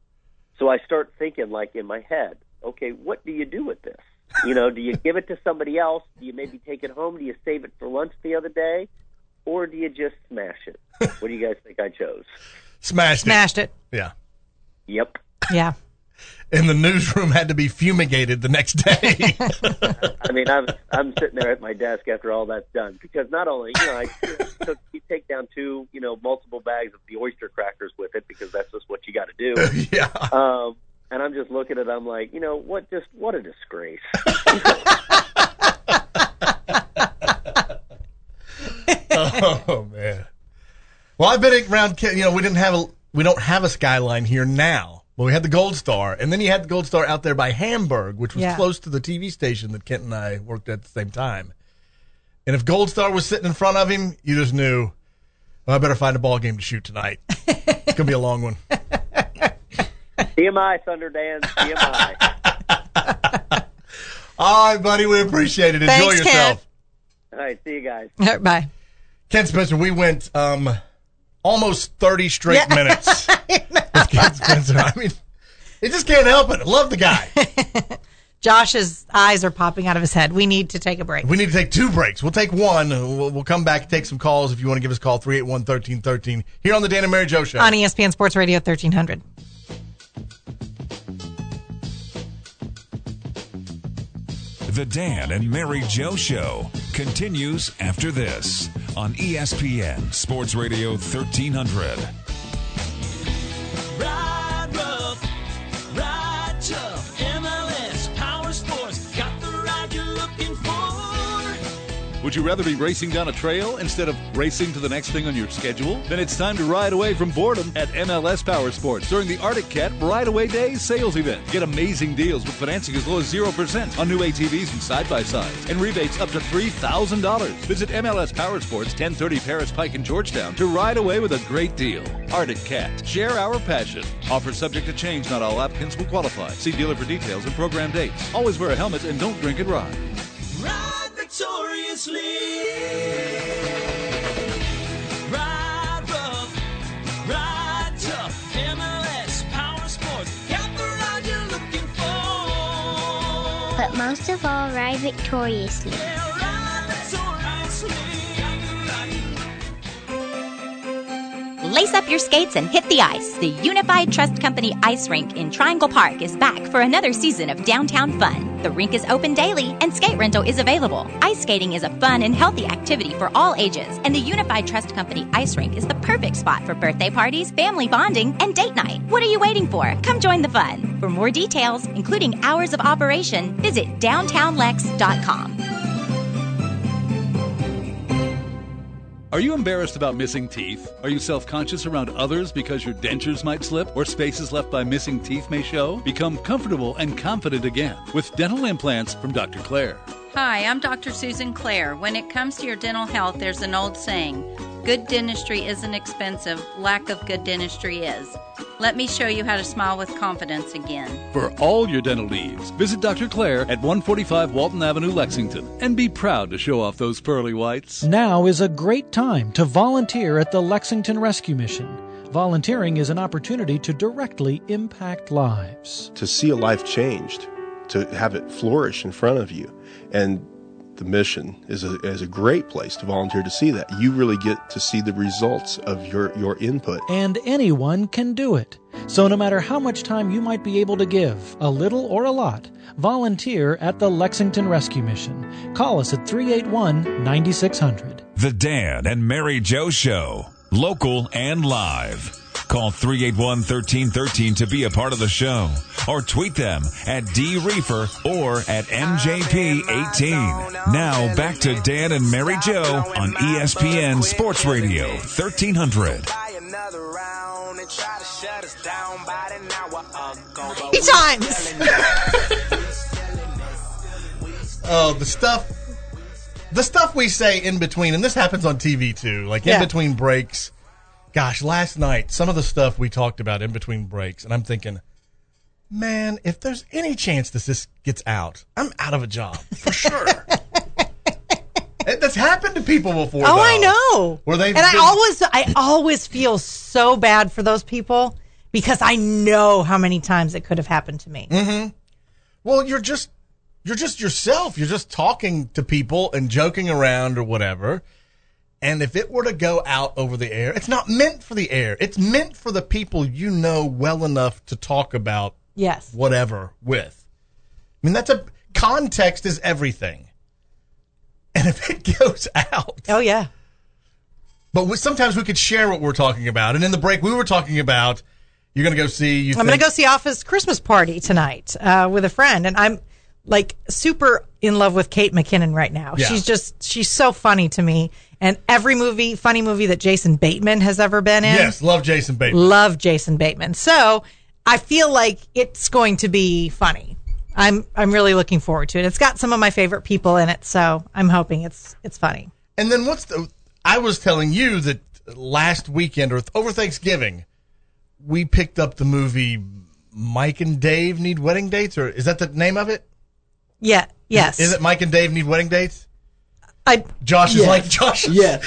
So I start thinking like in my head, okay, what do you do with this? You know, do you give it to somebody else? Do you maybe take it home? Do you save it for lunch the other day? Or do you just smash it? What do you guys think I chose? Smashed, Smashed it. it. Yeah. Yep. Yeah. And the newsroom had to be fumigated the next day. I mean, I'm I'm sitting there at my desk after all that's done because not only you know I took, you take down two you know multiple bags of the oyster crackers with it because that's just what you got to do. Yeah. Um, and I'm just looking at it. I'm like, you know what? Just what a disgrace. Oh man. Well, I've been around. You know, we didn't have a we don't have a Skyline here now. Well, we had the Gold Star, and then you had the Gold Star out there by Hamburg, which was Yeah. close to the T V station that Kent and I worked at the same time. And if Gold Star was sitting in front of him, you just knew, well, I better find a ball game to shoot tonight. It's going to be a long one. T M I, Thunder Dan. T M I. All right, buddy, we appreciate it. Enjoy Thanks, yourself. All right, see you guys. All right, bye. Kent Spencer, we went um, almost thirty straight Yeah. minutes with Kent Spencer. I mean, he just can't help it. I love the guy. Josh's eyes are popping out of his head. We need to take a break. We need to take two breaks. We'll take one. We'll, we'll come back and take some calls. If you want to give us a call, three eight one, one three one three here on the Dan and Mary Joe Show. On E S P N Sports Radio thirteen hundred. The Dan and Mary Joe Show continues after this on E S P N Sports Radio thirteen hundred. Would you rather be racing down a trail instead of racing to the next thing on your schedule? Then it's time to ride away from boredom at M L S Power Sports during the Arctic Cat Ride Away Days sales event. Get amazing deals with financing as low as zero percent on new A T Vs and side-by-sides and rebates up to three thousand dollars. Visit M L S Power Sports, ten thirty Paris Pike in Georgetown to ride away with a great deal. Arctic Cat. Share our passion. Offer subject to change. Not all applicants will qualify. See dealer for details and program dates. Always wear a helmet and don't drink and ride. Ride victoriously. Ride rough. Ride tough. M L S Power Sports. Got the ride you're looking for. But most of all, ride victoriously. Yeah, ride victoriously. Got the ride you're Lace up your skates and hit the ice. The Unified Trust Company Ice Rink in Triangle Park is back for another season of downtown fun. The rink is open daily and skate rental is available. Ice skating is a fun and healthy activity for all ages, and the Unified Trust Company Ice Rink is the perfect spot for birthday parties, family bonding, and date night. What are you waiting for? Come join the fun. For more details, including hours of operation, visit downtown lex dot com. Are you embarrassed about missing teeth? Are you self-conscious around others because your dentures might slip or spaces left by missing teeth may show? Become comfortable and confident again with dental implants from Doctor Claire. Hi, I'm Doctor Susan Claire. When it comes to your dental health, there's an old saying, good dentistry isn't expensive, lack of good dentistry is. Let me show you how to smile with confidence again. For all your dental needs, visit Doctor Claire at one forty-five Walton Avenue, Lexington, and be proud to show off those pearly whites. Now is a great time to volunteer at the Lexington Rescue Mission. Volunteering is an opportunity to directly impact lives. To see a life changed, to have it flourish in front of you. And the mission is a, is a great place to volunteer to see that. You really get to see the results of your, your input. And anyone can do it. So no matter how much time you might be able to give, a little or a lot, volunteer at the Lexington Rescue Mission. Call us at three eight one, nine six zero zero. The Dan and Mary Jo Show. Local and live. Call three eight one, one three one three to be a part of the show. Or tweet them at D Reefer or at M J P eighteen. Now back to Dan and Mary Jo on E S P N Sports Radio thirteen hundred. Three times. Oh, the stuff, the stuff we say in between, and this happens on T V too, like in Yeah. between breaks. Gosh, last night, some of the stuff we talked about in between breaks, and I'm thinking, man, if there's any chance this, this gets out, I'm out of a job, for sure. It- That's happened to people before, Oh, though, I know. Where they've and I been- always, I always feel so bad for those people because I know how many times it could have happened to me. Mm-hmm. Well, you're just you're just yourself. You're just talking to people and joking around or whatever. And if it were to go out over the air, it's not meant for the air. It's meant for the people you know well enough to talk about Yes. whatever with. I mean, that's a context is everything. And if it goes out. Oh, yeah. But we, sometimes we could share what we're talking about. And in the break, we were talking about you're going to go see. You I'm going to go see Office Christmas Party tonight uh, with a friend, and I'm like super in love with Kate McKinnon right now. Yeah. She's just she's so funny to me, and every movie, funny movie that Jason Bateman has ever been in. Yes, love Jason Bateman. Love Jason Bateman. So I feel like it's going to be funny. I'm I'm really looking forward to it. It's got some of my favorite people in it, so I'm hoping it's it's funny. And then what's the? I was telling you that last weekend or over Thanksgiving, we picked up the movie Mike and Dave Need Wedding Dates, or is that the name of it? Yeah. Yes. Is it Mike and Dave Need Wedding Dates? I, Josh is yes. like Josh. Is, Yes.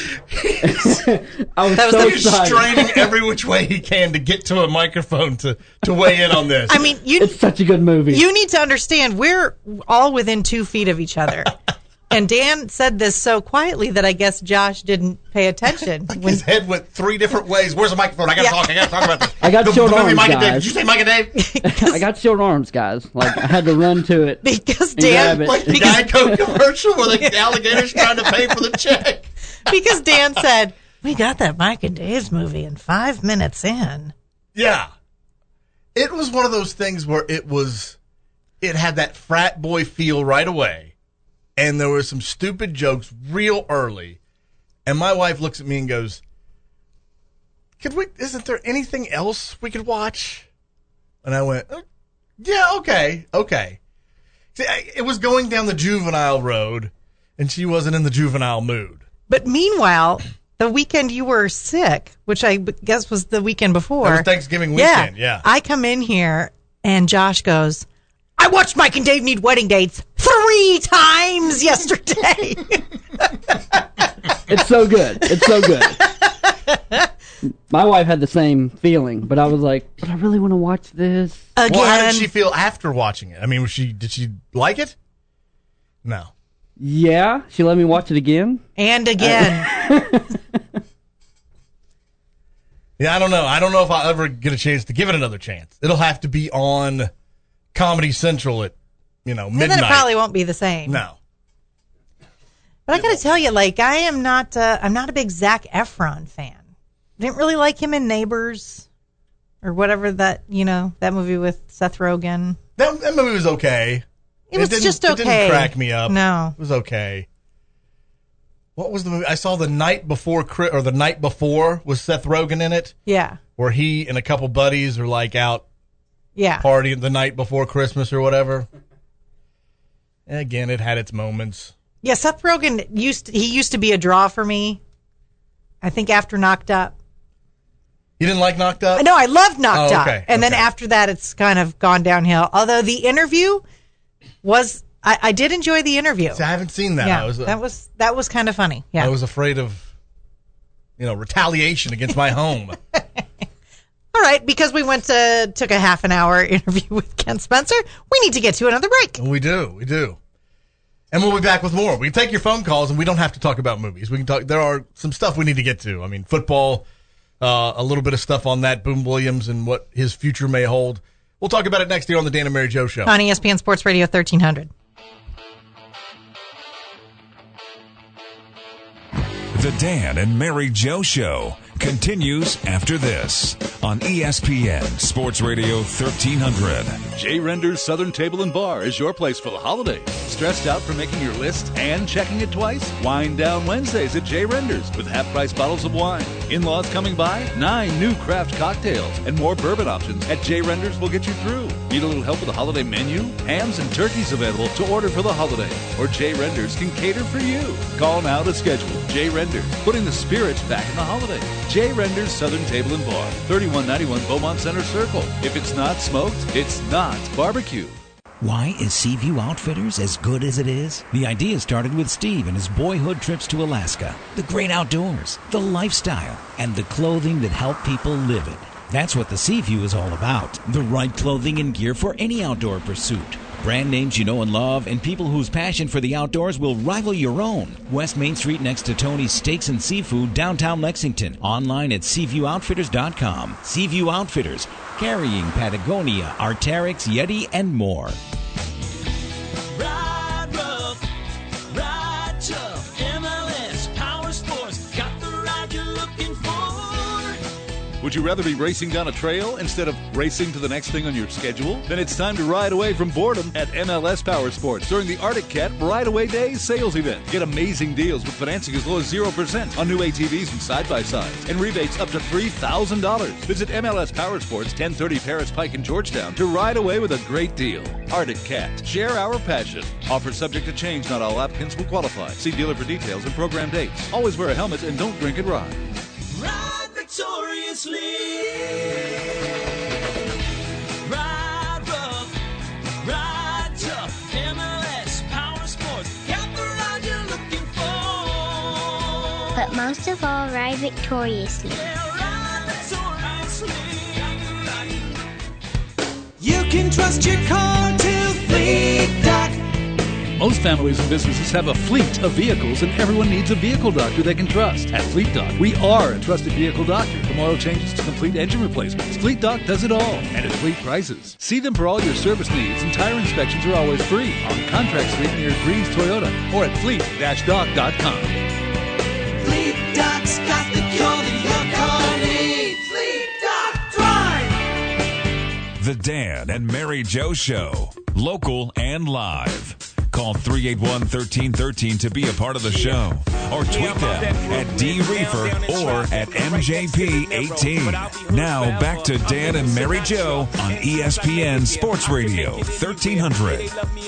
I was That was so the- He's excited. straining every which way he can to get to a microphone to, to weigh in on this. I mean, you It's such a good movie. you need to understand we're all within two feet of each other. And Dan said this so quietly that I guess Josh didn't pay attention. Like when, his head went three different ways. Where's the microphone? I gotta Yeah. talk. I gotta talk about this. I got the, short the movie arms, Mike and Dave. guys. Did you say Mike and Dave? I got short arms, guys. Like, I had to run to it. because and grab Dan it. Like the because, Geico commercial where the alligator's trying to pay for the check. because Dan said, we got that Mike and Dave's movie in five minutes in. Yeah. It was one of those things where it was, it had that frat boy feel right away. and there were some stupid jokes real early. And my wife looks at me and goes, "Could we? Isn't there anything else we could watch?" And I went, oh, "Yeah, okay, okay." See, I, it was going down the juvenile road, and she wasn't in the juvenile mood. But meanwhile, the weekend you were sick, which I guess was the weekend before. That was Thanksgiving weekend, yeah. yeah. I come in here, and Josh goes, "I watched Mike and Dave Need Wedding Dates three times yesterday." It's so good. It's so good. My wife had the same feeling, but I was like, but I really want to watch this. Again. Well, how did she feel after watching it? I mean, was she did she like it? No. Yeah, she let me watch it again. And again. Yeah, I don't know. I don't know if I'll ever get a chance to give it another chance. It'll have to be on Comedy Central at, you know, midnight. And then it probably won't be the same. No. But I got to tell you, like, I am not, uh, I'm not a big Zac Efron fan. Didn't really like him in Neighbors or whatever that, you know, that movie with Seth Rogen. That, that movie was okay. It was didn't- just It okay. didn't crack me up. No. It was okay. What was the movie? I saw the night before, Chri- or the night before was Seth Rogen in it, Yeah. where he and a couple buddies are like out Yeah. partying the night before Christmas or whatever. And again, it had its moments. Yeah, Seth Rogen used to, he used to be a draw for me. I think after Knocked Up. You didn't like Knocked Up? No, I loved Knocked Oh, okay, Up. And then okay. after that, it's kind of gone downhill. Although the interview was, I, I did enjoy the interview. See, I haven't seen that. Yeah, I was, uh, that was that was kind of funny. Yeah. I was afraid of, you know, retaliation against my home. All right, because we went to took a half an hour interview with Ken Spencer, we need to get to another break. We do, we do. And we'll be back with more. We can take your phone calls, and we don't have to talk about movies. We can talk. There are some stuff we need to get to. I mean, football, uh, a little bit of stuff on that, Boom Williams, and what his future may hold. We'll talk about it next year on the Dan and Mary Jo Show. On E S P N Sports Radio thirteen hundred. The Dan and Mary Jo Show continues after this on E S P N Sports Radio thirteen hundred. Jay Render's Southern Table and Bar is your place for the holidays. Stressed out from making your list and checking it twice? Wind down Wednesdays at Jay Render's with half-price bottles of wine. In-laws coming by? Nine new craft cocktails and more bourbon options at Jay Render's will get you through. Need a little help with the holiday menu? Hams and turkeys available to order for the holiday. Or Jay Render's can cater for you. Call now to schedule. Jay Render's, putting the spirit back in the holiday. Jay Render's Southern Table and Bar, thirty-one ninety-one Beaumont Center Circle. If it's not smoked, it's not barbecue. Why is Seaview Outfitters as good as it is? The idea started with Steve and his boyhood trips to Alaska. The great outdoors, the lifestyle, and the clothing that help people live it. That's what the Seaview is all about. The right clothing and gear for any outdoor pursuit. Brand names you know and love, and people whose passion for the outdoors will rival your own. West Main Street next to Tony's Steaks and Seafood, downtown Lexington. Online at seaview outfitters dot com. Seaview Outfitters, carrying Patagonia, Arc'teryx, Yeti, and more. Ride rough, ride tough, M L S Power Sports, got the ride you're looking for. Would you rather be racing down a trail instead of racing to the next thing on your schedule? Then it's time to ride away from boredom at M L S Power Sports during the Arctic Cat Ride Away Days sales event. Get amazing deals with financing as low as zero percent on new A T Vs and side-by-sides and rebates up to three thousand dollars. Visit M L S Power Sports, ten thirty Paris Pike in Georgetown to ride away with a great deal. Arctic Cat, share our passion. Offer subject to change, not all applicants will qualify. See dealer for details and program dates. Always wear a helmet and don't drink and ride. Ride victoriously. Ride rough, ride tough, M L S Power Sports, got the ride you're looking for. But most of all, ride victoriously. Ride victoriously. You can trust your car to Fleet Doc. Most families and businesses have a fleet of vehicles, and everyone needs a vehicle doctor they can trust. At Fleet Doc, we are a trusted vehicle doctor. From oil changes to complete engine replacements, Fleet Doc does it all, and at fleet prices. See them for all your service needs, and tire inspections are always free on Contract Street near Greens Toyota or at fleet dash doc dot com. Fleet Doc's got the cure that your car needs. Fleet Doc Drive. The Dan and Mary Jo Show, local and live. Call three eight one, one three one three to be a part of the show. Or tweet them at D Reefer or at M J P eighteen. Now back to Dan and Mary Jo on E S P N Sports Radio thirteen hundred.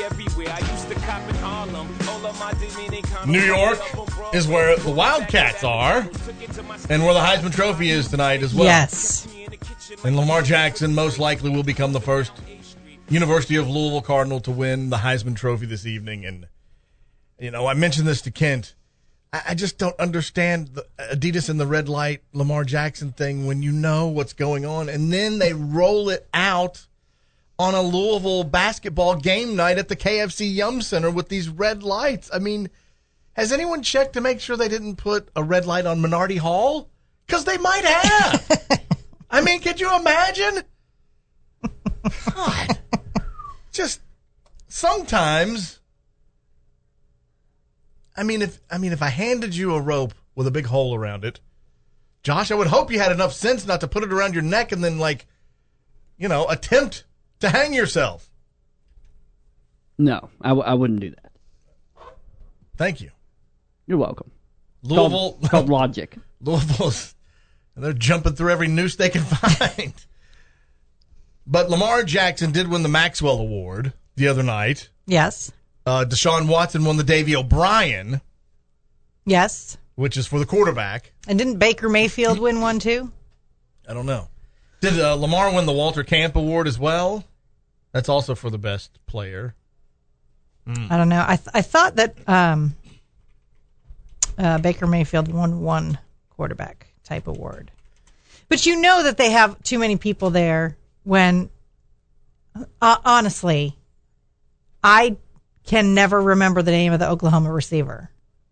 New York is where the Wildcats are and where the Heisman Trophy is tonight as well. Yes. And Lamar Jackson most likely will become the first University of Louisville Cardinal to win the Heisman Trophy this evening. And, you know, I mentioned this to Kent. I, I just don't understand the Adidas and the red light Lamar Jackson thing when you know what's going on. And then they roll it out on a Louisville basketball game night at the K F C Yum Center with these red lights. I mean, has anyone checked to make sure they didn't put a red light on Minardi Hall? Because they might have. I mean, could you imagine? God. Just sometimes, I mean, if I mean, if I handed you a rope with a big hole around it, Josh, I would hope you had enough sense not to put it around your neck and then, like, you know, attempt to hang yourself. No, I, w- I wouldn't do that. Thank you. You're welcome. Louisville. Called, called logic. Louisville's, they're jumping through every noose they can find. But Lamar Jackson did win the Maxwell Award the other night. Yes. Uh, Deshaun Watson won the Davy O'Brien. Yes. Which is for the quarterback. And didn't Baker Mayfield win one too? I don't know. Did uh, Lamar win the Walter Camp Award as well? That's also for the best player. Mm. I don't know. I th- I thought that um, uh, Baker Mayfield won one quarterback type award. But you know that they have too many people there when, uh, honestly, I can never remember the name of the Oklahoma receiver.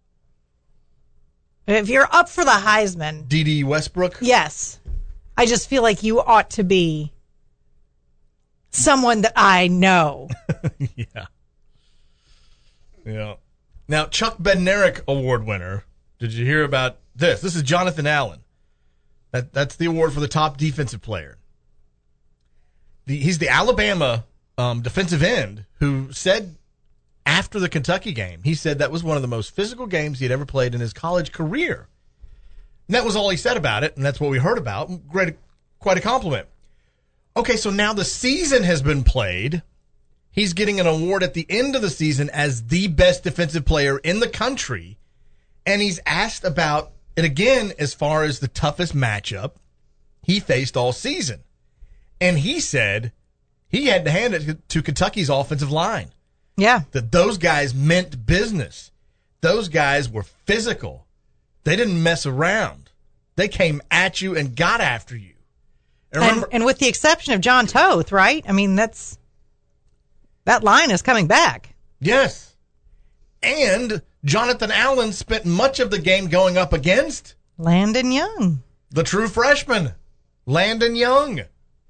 If you're up for the Heisman. D D Westbrook? Yes. I just feel like you ought to be someone that I know. Yeah. Yeah. Now, Chuck Bednarik Award winner. Did you hear about this? This is Jonathan Allen. That That's the award for the top defensive player. The, he's the Alabama um, defensive end who said after the Kentucky game, he said that was one of the most physical games he had ever played in his college career. And that was all he said about it, and that's what we heard about. Great, quite a compliment. Okay, so now the season has been played. He's getting an award at the end of the season as the best defensive player in the country. And he's asked about it again as far as the toughest matchup he faced all season. And he said he had to hand it to Kentucky's offensive line. Yeah. That those guys meant business. Those guys were physical. They didn't mess around. They came at you and got after you. And, remember, and, and with the exception of John Toth, right? I mean, that's that line is coming back. Yes. And Jonathan Allen spent much of the game going up against Landon Young, the true freshman, Landon Young.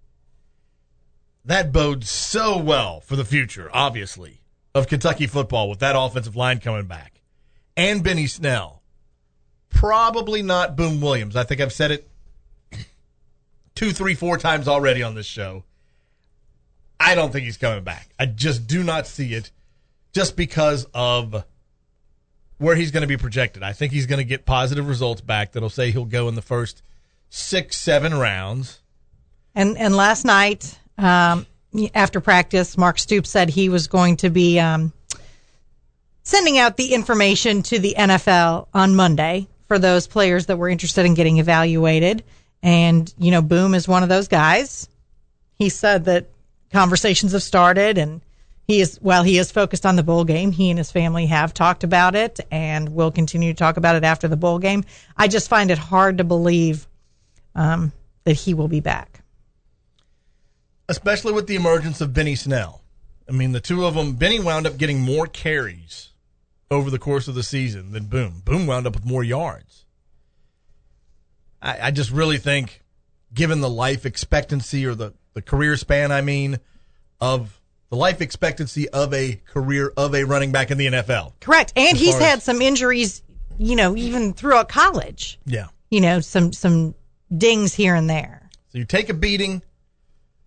That bodes so well for the future, obviously, of Kentucky football with that offensive line coming back. And Benny Snell. Probably not Boom Williams. I think I've said it two, three, four times already on this show. I don't think he's coming back. I just do not see it just because of where he's going to be projected. I think he's going to get positive results back that'll say he'll go in the first six, seven rounds. And and last night, um, after practice, Mark Stoops said he was going to be um, sending out the information to the N F L on Monday for those players that were interested in getting evaluated. And, you know, Boom is one of those guys. He said that conversations have started, and he is, while he is focused on the bowl game, he and his family have talked about it and will continue to talk about it after the bowl game. I just find it hard to believe um, that he will be back. Especially with the emergence of Benny Snell. I mean, the two of them, Benny wound up getting more carries over the course of the season than Boom. Boom wound up with more yards. I, I just really think, given the life expectancy or the, the career span, I mean, of the life expectancy of a career of a running back in the N F L. Correct. And as he's as, had some injuries, you know, even throughout college. Yeah. You know, some, some dings here and there. So you take a beating,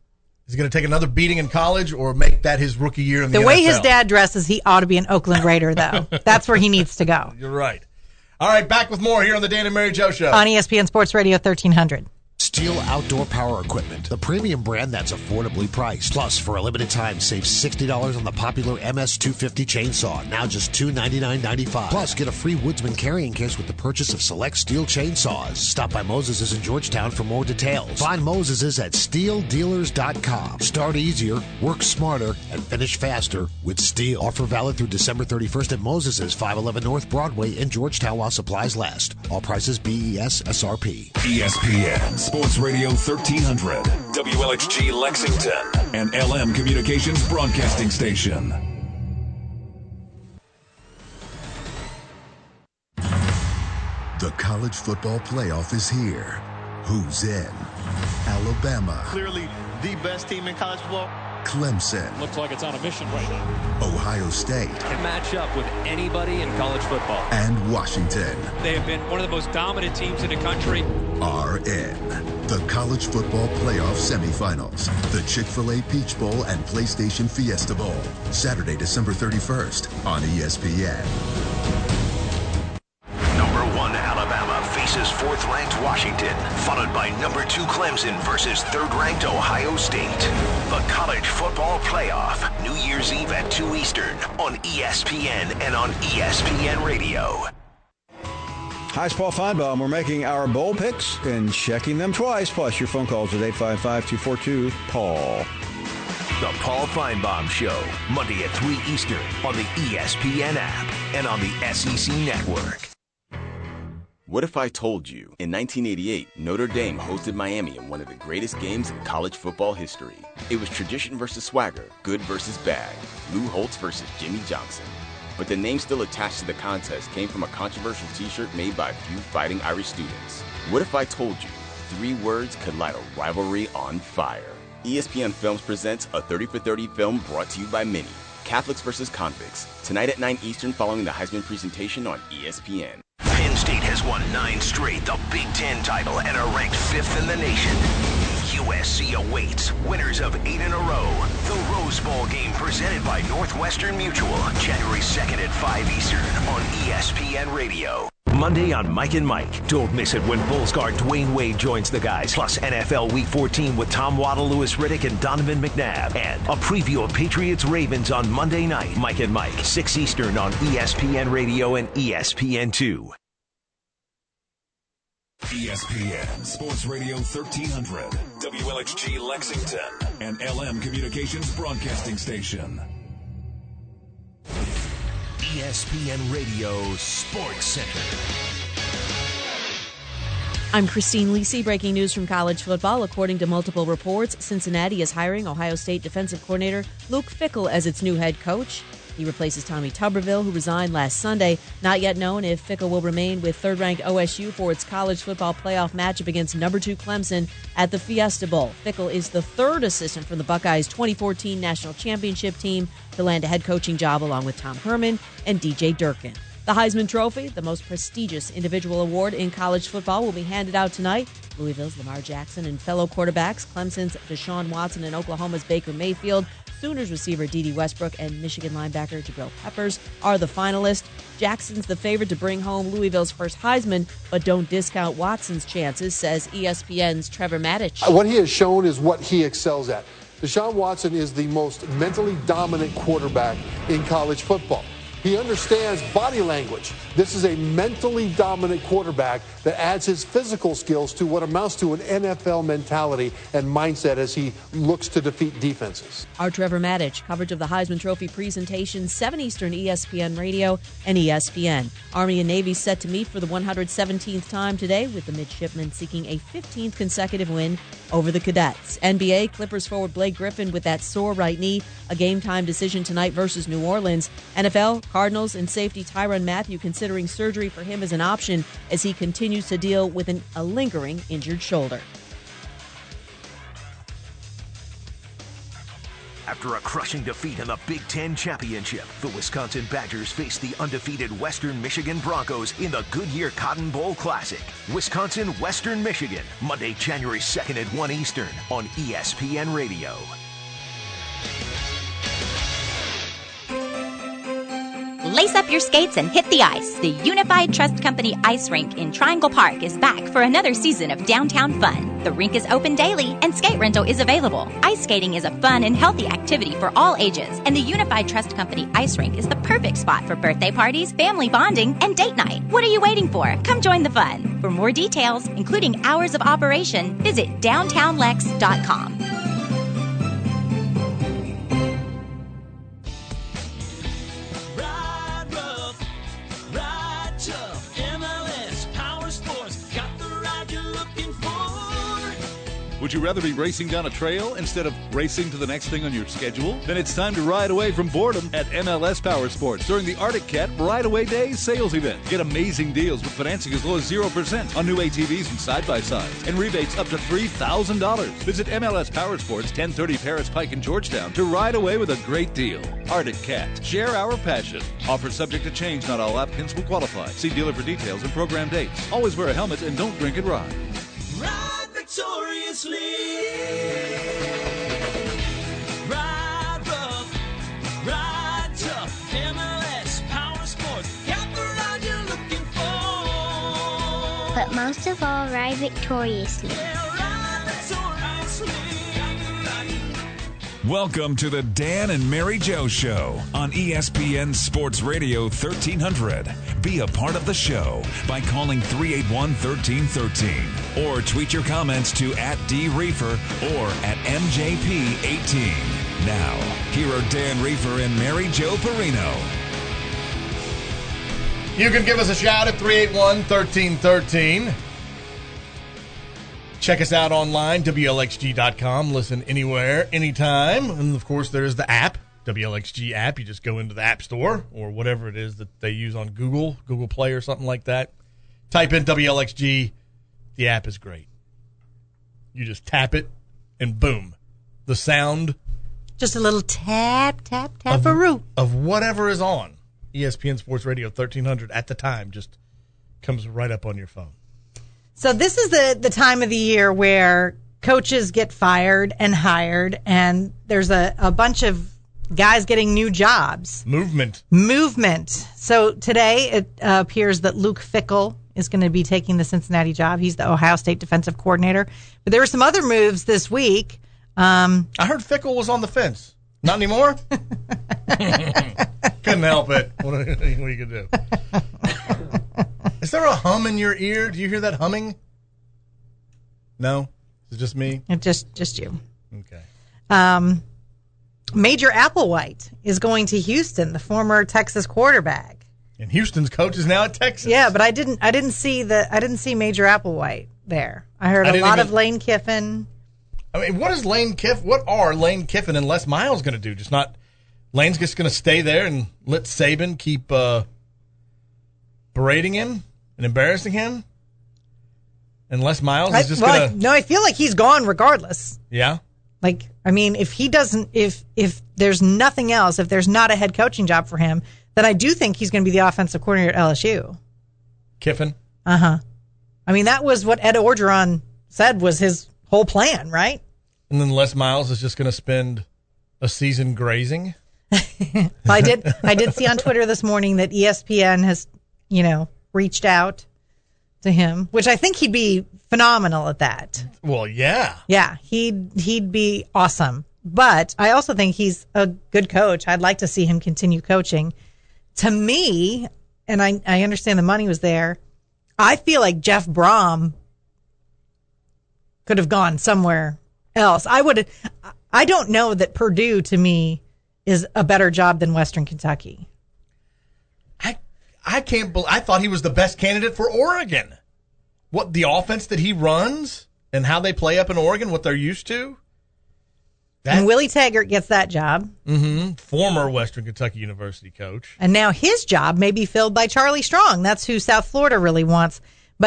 Is he going to take another beating in college or make that his rookie year in the, The way N F L? his dad dresses, he ought to be an Oakland Raider, though. That's where he needs to go. You're right. All right, back with more here on the Dan and Mary Jo Show. On E S P N Sports Radio thirteen hundred. Stihl Outdoor Power Equipment, the premium brand that's affordably priced. Plus, for a limited time, save sixty dollars on the popular M S two fifty chainsaw, now just two hundred ninety-nine ninety-five. Plus, get a free Woodsman carrying case with the purchase of select Stihl chainsaws. Stop by Moses's in Georgetown for more details. Find Moses's at Stihl Dealers dot com. Start easier, work smarter, and finish faster with Stihl. Offer valid through December thirty-first at Moses's, five eleven North Broadway in Georgetown while supplies last. All prices B E S S R P. E S P N Sports Radio thirteen hundred, W L X G Lexington, and L M Communications Broadcasting Station. The college football playoff is here. Who's in? Alabama. Clearly the best team in college football. Clemson. Looks like it's on a mission right now. Ohio State. Can match up with anybody in college football. And Washington They have been one of the most dominant teams in the country. are in the college football playoff semifinals. The Chick-fil-A Peach Bowl and PlayStation Fiesta Bowl. Saturday, December thirty-first on E S P N. Number one Alabama faces fourth-ranked Washington, followed by number two Clemson versus third-ranked Ohio State. The College Football Playoff, New Year's Eve at two Eastern on E S P N and on E S P N Radio. Hi, it's Paul Feinbaum. We're making our bowl picks and checking them twice, plus your phone calls at eight five five, two four two, P A U L. The Paul Feinbaum Show, Monday at three Eastern on the E S P N app and on the S E C Network. What if I told you, in nineteen eighty-eight, Notre Dame hosted Miami in one of the greatest games in college football history? It was tradition versus swagger, good versus bad, Lou Holtz versus Jimmy Johnson. But the name still attached to the contest came from a controversial t-shirt made by a few Fighting Irish students. What if I told you, three words could light a rivalry on fire? E S P N Films presents a thirty for thirty film brought to you by Mini, Catholics versus Convicts, tonight at nine Eastern following the Heisman presentation on E S P N. Penn State has won nine straight, the Big Ten title, and are ranked fifth in the nation. U S C awaits winners of eight in a row. The Rose Bowl game presented by Northwestern Mutual, January second at five Eastern on E S P N Radio. Monday on Mike and Mike. Don't miss it when Bulls guard Dwayne Wade joins the guys. Plus N F L Week fourteen with Tom Waddle, Lewis Riddick, and Donovan McNabb. And a preview of Patriots-Ravens on Monday night. Mike and Mike, six Eastern on E S P N Radio and E S P N two. E S P N Sports Radio thirteen hundred, W L X G Lexington, and L M Communications Broadcasting Station. E S P N Radio Sports Center. I'm Christine Lisi. Breaking news from college football. According to multiple reports, Cincinnati is hiring Ohio State defensive coordinator Luke Fickell as its new head coach. He replaces Tommy Tuberville, who resigned last Sunday. Not yet known if Fickell will remain with third-ranked O S U for its college football playoff matchup against number two Clemson at the Fiesta Bowl. Fickell is the third assistant from the Buckeyes' twenty fourteen national championship team to land a head coaching job along with Tom Herman and D J Durkin. The Heisman Trophy, the most prestigious individual award in college football, will be handed out tonight. Louisville's Lamar Jackson and fellow quarterbacks, Clemson's Deshaun Watson and Oklahoma's Baker Mayfield, Sooners receiver Dede Westbrook and Michigan linebacker Jabril Peppers are the finalists. Jackson's the favorite to bring home Louisville's first Heisman, but don't discount Watson's chances, says E S P N's Trevor Mattich. What he has shown is what he excels at. Deshaun Watson is the most mentally dominant quarterback in college football. He understands body language. This is a mentally dominant quarterback that adds his physical skills to what amounts to an N F L mentality and mindset as he looks to defeat defenses. Our Trevor Mattich, coverage of the Heisman Trophy presentation, seven Eastern, E S P N Radio and E S P N. Army and Navy set to meet for the one hundred seventeenth time today, with the midshipmen seeking a fifteenth consecutive win over the Cadets. N B A, Clippers forward Blake Griffin with that sore right knee, a game-time decision tonight versus New Orleans. N F L, Cardinals and safety Tyrann Mathieu considering surgery for him as an option as he continues to deal with an, a lingering injured shoulder. After a crushing defeat in the Big Ten Championship, the Wisconsin Badgers face the undefeated Western Michigan Broncos in the Goodyear Cotton Bowl Classic. Wisconsin-Western Michigan, Monday, January second at one Eastern on E S P N Radio. Lace up your skates and hit the ice. The Unified Trust Company Ice Rink in Triangle Park is back for another season of downtown fun. The rink is open daily and skate rental is available. Ice skating is a fun and healthy activity for all ages, and the Unified Trust Company Ice Rink is the perfect spot for birthday parties, family bonding, and date night. What are you waiting for? Come join the fun. For more details, including hours of operation, visit downtown lex dot com. Would you rather be racing down a trail instead of racing to the next thing on your schedule? Then it's time to ride away from boredom at M L S Power Sports during the Arctic Cat Ride Away Days sales event. Get amazing deals with financing as low as zero percent on new A T Vs and side-by-sides and rebates up to three thousand dollars. Visit M L S Power Sports, ten thirty Paris Pike in Georgetown to ride away with a great deal. Arctic Cat. Share our passion. Offer subject to change. Not all applicants will qualify. See dealer for details and program dates. Always wear a helmet and don't drink and ride. Ride victoriously. Ride rough, ride tough. M L S Power Sports. Got the ride you're looking for. But most of all, ride victoriously. Yeah, ride victoriously. Welcome to the Dan and Mary Jo Show on E S P N Sports Radio thirteen hundred. Be a part of the show by calling three eight one, one three one three or tweet your comments to at D Reefer or at M J P eighteen. Now, here are Dan Reefer and Mary Jo Perino. You can give us a shout at three eight one, one three one three. Check us out online, W L X G dot com. Listen anywhere, anytime. And, of course, there's the app, W L X G app. You just go into the App Store or whatever it is that they use on Google, Google Play or something like that. Type in W L X G. The app is great. You just tap it, and boom. The sound. Just a little tap, tap, tap a root. Of whatever is on. E S P N Sports Radio thirteen hundred at the time just comes right up on your phone. So this is the, the time of the year where coaches get fired and hired, and there's a, a bunch of guys getting new jobs. Movement. Movement. So today it uh, appears that Luke Fickell is going to be taking the Cincinnati job. He's the Ohio State defensive coordinator. But there were some other moves this week. Um, I heard Fickell was on the fence. Not anymore? Couldn't help it. What are, what are you going to do? Is there a hum in your ear? Do you hear that humming? No? Is it just me? It's just, just you. Okay. Um, Major Applewhite is going to Houston, the former Texas quarterback. And Houston's coach is now at Texas. Yeah, but I didn't I didn't see the I didn't see Major Applewhite there. I heard a I lot even, of Lane Kiffin. I mean, what is Lane Kiffin? What are Lane Kiffin and Les Miles going to do? Just not Lane's just going to stay there and let Saban keep uh, berating him and embarrassing him? And Les Miles is just well, going to... No, I feel like he's gone regardless. Yeah? Like, I mean, if he doesn't, if if there's nothing else, if there's not a head coaching job for him, then I do think he's going to be the offensive coordinator at L S U. Kiffin? Uh-huh. I mean, that was what Ed Orgeron said was his whole plan, right? And then Les Miles is just going to spend a season grazing? Well, I did I did see on Twitter this morning that E S P N has, you know, reached out to him, which I think he'd be phenomenal at that. Well, yeah. Yeah, he'd he'd be awesome. But I also think he's a good coach. I'd like to see him continue coaching. To me, and I, I understand the money was there, I feel like Jeff Brom could have gone somewhere else. I would. I don't know that Purdue, to me, is a better job than Western Kentucky. I I can't believe, I thought he was the best candidate for Oregon. What, the offense that he runs and how they play up in Oregon, what they're used to? That, and Willie Taggart gets that job. Mm-hmm. Former Western Kentucky University coach. And now his job may be filled by Charlie Strong. That's who South Florida really wants. But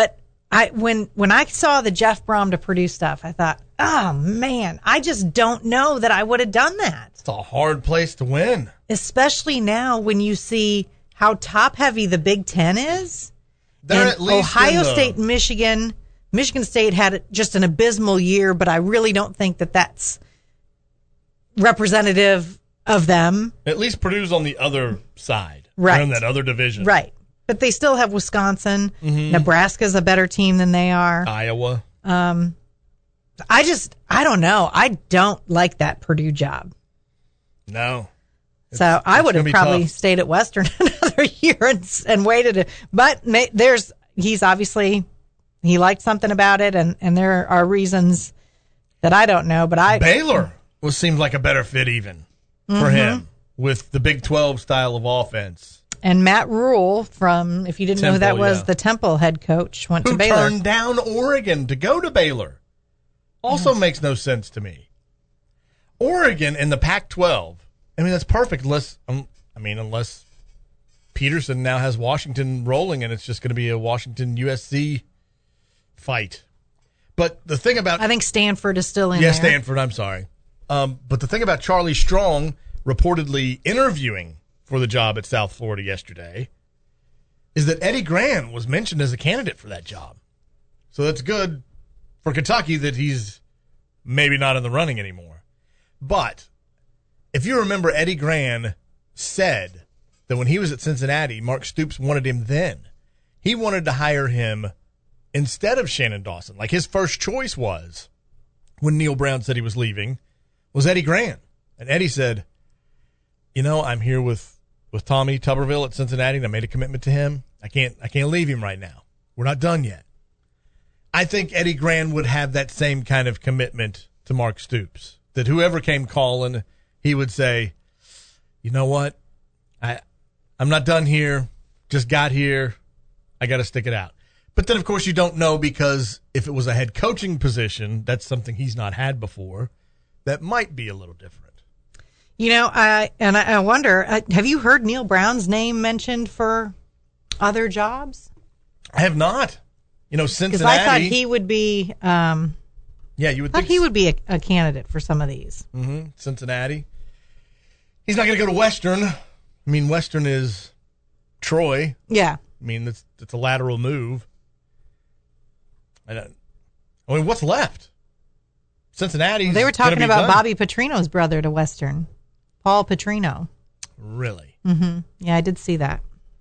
I when when I saw the Jeff Brom to Purdue stuff, I thought, oh man, I just don't know that I would have done that. It's a hard place to win. Especially now when you see how top heavy the Big Ten is. They're and at least Ohio in the- State and Michigan. Michigan State had just an abysmal year, but I really don't think that that's representative of them. At least Purdue's on the other side. Right. They're in that other division. Right. But they still have Wisconsin. Mhm. Nebraska's a better team than they are. Iowa. Um, I just, I don't know. I don't like that Purdue job. No. So I it's would gonna have be probably tough. stayed at Western another year and, and waited. But ma- there's, he's obviously, he liked something about it, and, and there are reasons that I don't know. But I Baylor was seemed like a better fit even for Mhm. him with the Big twelve style of offense. And Matt Rule from, if you didn't know who that Temple, was, yeah. the Temple head coach, went Who to Baylor. turned down Oregon to go to Baylor. Also Mm. makes no sense to me. Oregon in the Pac twelve. I mean, that's perfect unless, um, I mean, unless Peterson now has Washington rolling and it's just going to be a Washington U S C fight. But the thing about... I think Stanford is still in Yeah, there. Stanford, I'm sorry. Um, but the thing about Charlie Strong reportedly interviewing for the job at South Florida yesterday is that Eddie Gran was mentioned as a candidate for that job. So that's good for Kentucky that he's maybe not in the running anymore. But if you remember, Eddie Gran said that when he was at Cincinnati, Mark Stoops wanted him then. He wanted to hire him instead of Shannon Dawson. Like his first choice was, when Neil Brown said he was leaving, was Eddie Gran. And Eddie said, you know, I'm here with, with Tommy Tuberville at Cincinnati, and I made a commitment to him. I can't I can't leave him right now. We're not done yet. I think Eddie Gran would have that same kind of commitment to Mark Stoops. That whoever came calling, he would say, you know what? I I'm not done here. Just got here. I got to stick it out. But then, of course, you don't know, because if it was a head coaching position, that's something he's not had before. That might be a little different. You know, I and I, I wonder, uh, have you heard Neil Brown's name mentioned for other jobs? I have not. You know, Because Cincinnati. I thought he would be. Um, yeah, you would thought think he would be a, a candidate for some of these. Mm-hmm. Cincinnati. He's not going to go to Western. I mean, Western is Troy. Yeah. I mean, that's that's a lateral move. I, don't, I mean, what's left? Cincinnati. They were talking about Bobby Petrino's brother to Western, Paul Petrino. Really? Mm-hmm. Yeah, I did see that.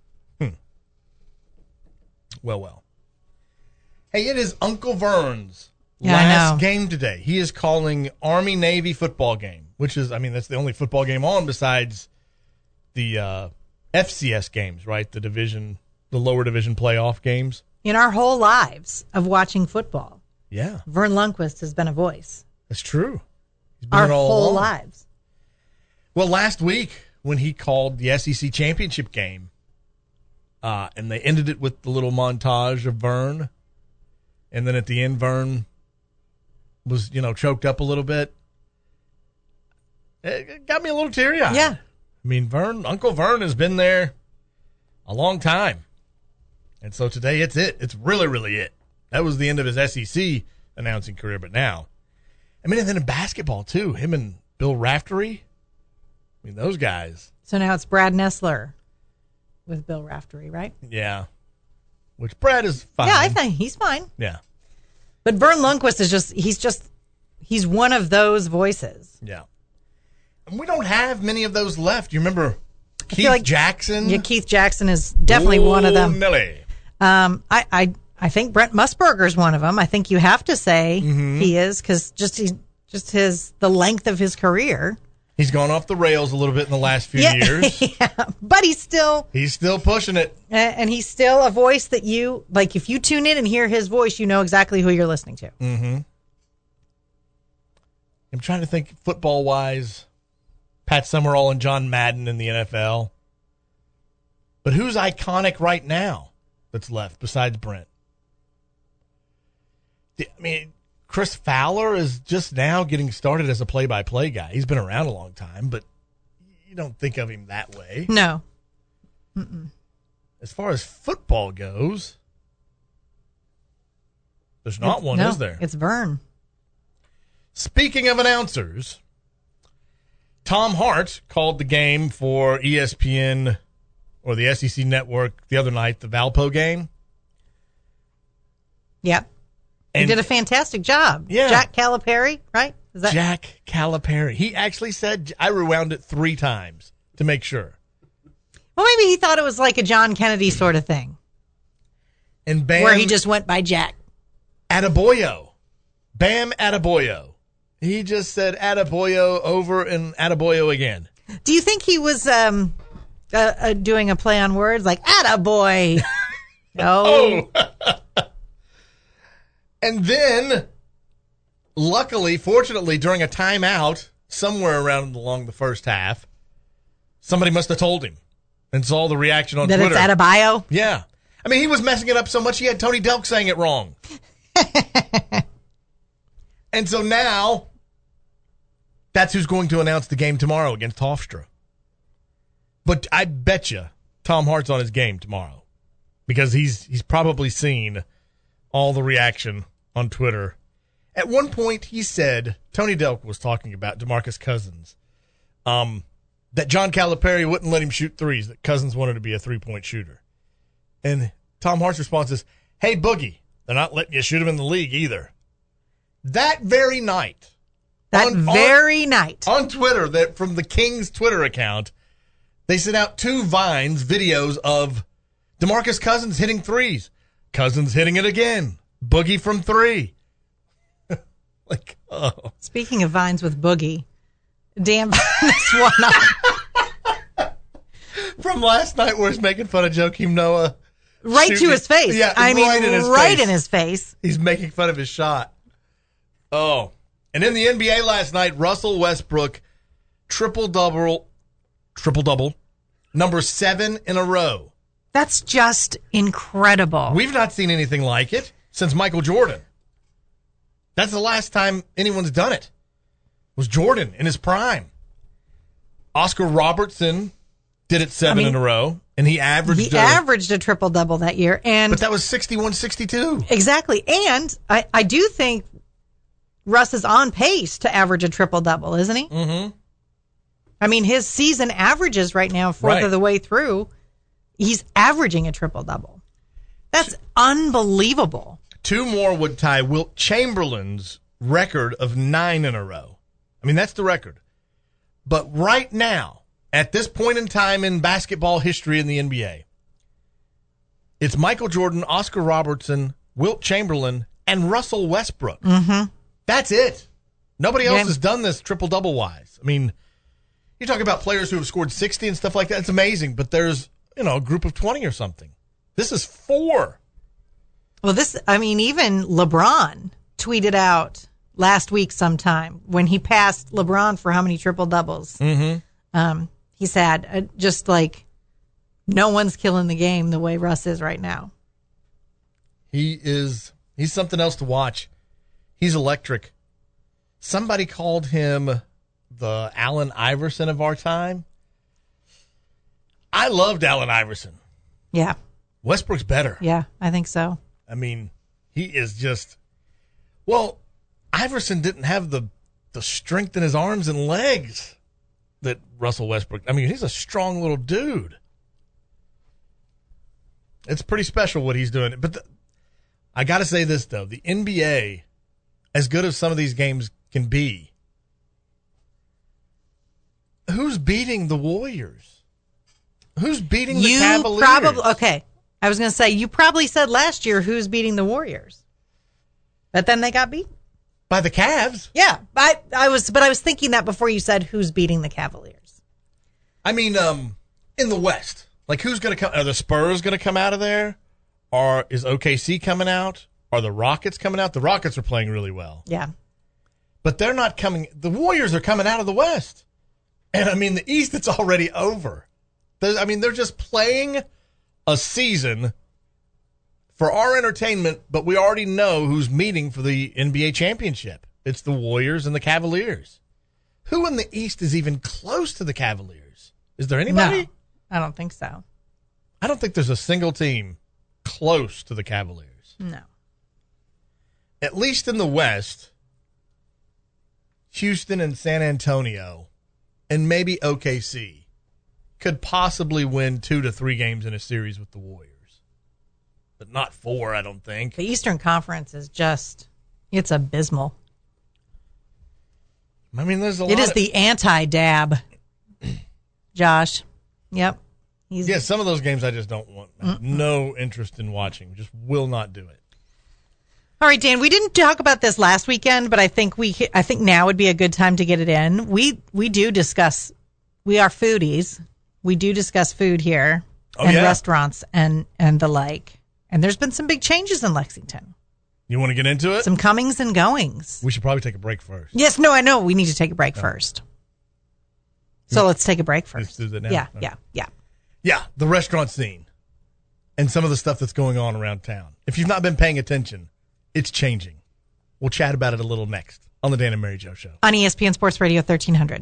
Well, well. Hey, it is Uncle Vern's Yeah, I last know. game today. He is calling Army-Navy football game, which is, I mean, that's the only football game on besides the uh, F C S games, right? The division, the lower division playoff games. In our whole lives of watching football, Yeah, Vern Lundquist has been a voice. that's true. He's been Our it all whole along. lives. Well, last week when he called the S E C championship game, uh, and they ended it with the little montage of Vern, and then at the end, Vern was, you know, choked up a little bit. It it got me a little teary-eyed. Yeah. I mean, Vern, Uncle Vern has been there a long time. And so today it's it. It's really, really it. That was the end of his S E C announcing career, but now, I mean, and then in basketball too, him and Bill Raftery, I mean, those guys. So now it's Brad Nessler with Bill Raftery, right? Yeah. Which Brad is fine. Yeah, I think he's fine. Yeah. But Vern Lundquist is just, he's just, he's one of those voices. Yeah. And we don't have many of those left. You remember I Keith feel like- Jackson? Yeah, Keith Jackson is definitely one of them. Oh, Nelly. Um, I, I, I think Brent Musburger is one of them. I think you have to say Mhm. he is, because just he, just his the length of his career. He's gone off the rails a little bit in the last few Yeah. years. Yeah, but he's still He's still pushing it. a- and he's still a voice that you like. If you tune in and hear his voice, you know exactly who you're listening to. Mm-hmm. I'm trying to think football-wise. Pat Summerall and John Madden in the N F L. But who's iconic right now that's left besides Brent? I mean, Chris Fowler is just now getting started as a play-by-play guy. He's been around a long time, but you don't think of him that way. No. Mm-mm. As far as football goes, There's not It's- one, no, is there? It's Vern. Speaking of announcers, Tom Hart called the game for E S P N or the S E C Network the other night, the Valpo game. Yep. He And- did a fantastic job. Yeah. Jack Calipari, right? Is that Jack Calipari. He actually said, I rewound it three times to make sure. Well, maybe he thought it was like a John Kennedy sort of thing. And Bam. Where he just went by Jack. Attaboyo. Bam Attaboyo. He just said Attaboyo over and Attaboyo again. Do you think he was um, uh, uh, doing a play on words like attaboy? No. And then, luckily, fortunately, during a timeout, somewhere around along the first half, somebody must have told him and saw the reaction on That Twitter. it's Attaboyo? Yeah. I mean, he was messing it up so much he had Tony Delk saying it wrong. And so now, that's who's going to announce the game tomorrow against Hofstra. But I bet you Tom Hart's on his game tomorrow because he's he's probably seen all the reaction on Twitter. At one point, he said, Tony Delk was talking about DeMarcus Cousins, um, that John Calipari wouldn't let him shoot threes, that Cousins wanted to be a three-point shooter. And Tom Hart's response is, hey, Boogie, they're not letting you shoot him in the league either. That very night. That on, very on, night. On Twitter, that from the Kings Twitter account, they sent out two Vines videos of DeMarcus Cousins hitting threes. Cousins hitting it again. Boogie from three. Like, oh. Speaking of Vines with Boogie, Dan this one on. From last night where he's making fun of Joakim Noah. Right shooting, to his face. Yeah, I mean, right in his right face. in his face. He's making fun of his shot. Oh. And in the N B A last night, Russell Westbrook, triple-double, triple-double, number seven in a row. That's just incredible. We've not seen anything like it since Michael Jordan. That's the last time anyone's done it. Was Jordan in his prime. Oscar Robertson did it seven I mean, in a row, and he averaged He a, averaged a triple-double that year. and But that was sixty-one sixty-two. Exactly. And I, I do think Russ is on pace to average a triple-double, isn't he? Mm-hmm. I mean, his season averages right now, fourth right. of the way through, he's averaging a triple-double. That's unbelievable. Two more would tie Wilt Chamberlain's record of nine in a row. I mean, that's the record. But right now, at this point in time in basketball history in the N B A, it's Michael Jordan, Oscar Robertson, Wilt Chamberlain, and Russell Westbrook. Mm-hmm. That's it. Nobody else Yeah. has done this triple-double wise. I mean, you talk about players who have scored sixty and stuff like that. It's amazing, but there's, you know, a group of twenty or something. This is four. Well, this, I mean, even LeBron tweeted out last week sometime when he passed LeBron for how many triple-doubles. Mm-hmm. Um, he said, uh, just like, no one's killing the game the way Russ is right now. He is, he's something else to watch. He's electric. Somebody called him the Allen Iverson of our time. I loved Allen Iverson. Yeah. Westbrook's better. Yeah, I think so. I mean, he is just, well, Iverson didn't have the the strength in his arms and legs that Russell Westbrook. I mean, he's a strong little dude. It's pretty special what he's doing. But the, I got to say this, though. The N B A, as good as some of these games can be, who's beating the Warriors? Who's beating the You Cavaliers? probably, okay. I was going to say, you probably said last year who's beating the Warriors. But then they got beat. By the Cavs? Yeah. I, I was, but I was thinking that before you said who's beating the Cavaliers. I mean, um, in the West, like who's going to come? Are the Spurs going to come out of there? Or is O K C coming out? Are the Rockets coming out? The Rockets are playing really well. Yeah. But they're not coming. The Warriors are coming out of the West. And I mean, the East, it's already over. There's, I mean, they're just playing a season for our entertainment, but we already know who's meeting for the N B A championship. It's the Warriors and the Cavaliers. Who in the East is even close to the Cavaliers? Is there anybody? No, I don't think so. I don't think there's a single team close to the Cavaliers. No. at least in the West, Houston and San Antonio, and maybe O K C, could possibly win two to three games in a series with the Warriors. But not four, I don't think. The Eastern Conference is just, it's abysmal. I mean, there's a lot It is of, the anti-dab, Josh. Yep. He's, yeah, some of those games I just don't want. No interest in watching. Just will not do it. All right, Dan, we didn't talk about this last weekend, but I think we I think now would be a good time to get it in. We we do discuss, we are foodies. We do discuss food here Oh, and yeah? restaurants and, and the like. And there's been some big changes in Lexington. You want to get into it? Some comings and goings. We should probably take a break first. Yes, no, I know. We need to take a break No. first. So let's take a break first. Let's do that now. Yeah, Okay. yeah, yeah. Yeah, the restaurant scene and some of the stuff that's going on around town. If you've not been paying attention, it's changing. We'll chat about it a little next on the Dan and Mary Jo Show. On E S P N Sports Radio thirteen hundred.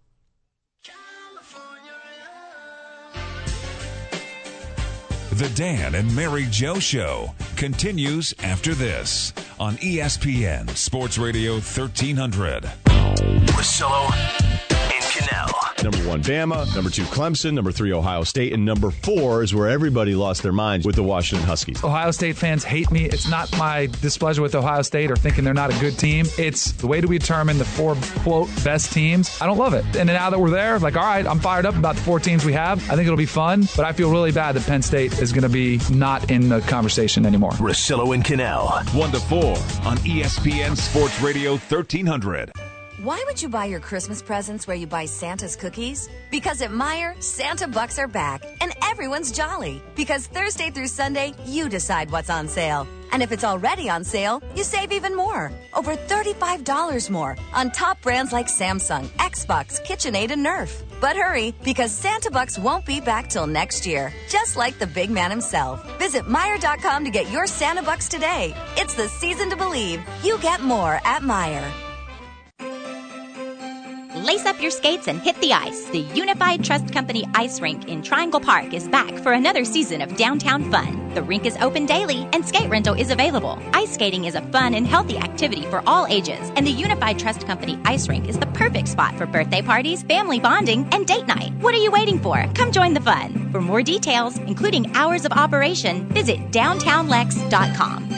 The Dan and Mary Jo Show continues after this on E S P N Sports Radio thirteen hundred. Russillo and Cannell. Number one, Bama. Number two, Clemson. Number three, Ohio State. And number four is where everybody lost their minds with the Washington Huskies. Ohio State fans hate me. It's not my displeasure with Ohio State or thinking they're not a good team. It's the way do we determine the four, quote, best teams. I don't love it. And now that we're there, like, all right, I'm fired up about the four teams we have. I think it'll be fun, but I feel really bad that Penn State is going to be not in the conversation anymore. Russillo and Cannell. one to four on E S P N Sports Radio thirteen hundred. Why would you buy your Christmas presents where you buy Santa's cookies? Because at Meijer, Santa Bucks are back, and everyone's jolly. Because Thursday through Sunday, you decide what's on sale. And if it's already on sale, you save even more. Over thirty-five dollars more on top brands like Samsung, Xbox, KitchenAid, and Nerf. But hurry, because Santa Bucks won't be back till next year, just like the big man himself. Visit Meijer dot com to get your Santa Bucks today. It's the season to believe. You get more at Meijer. Lace up your skates and hit the ice. The Unified Trust Company Ice Rink in Triangle Park is back for another season of downtown fun. The rink is open daily and skate rental is available. Ice skating is a fun and healthy activity for all ages, and the Unified Trust Company Ice Rink is the perfect spot for birthday parties, family bonding, and date night. What are you waiting for? Come join the fun. For more details, including hours of operation, visit downtown lex dot com.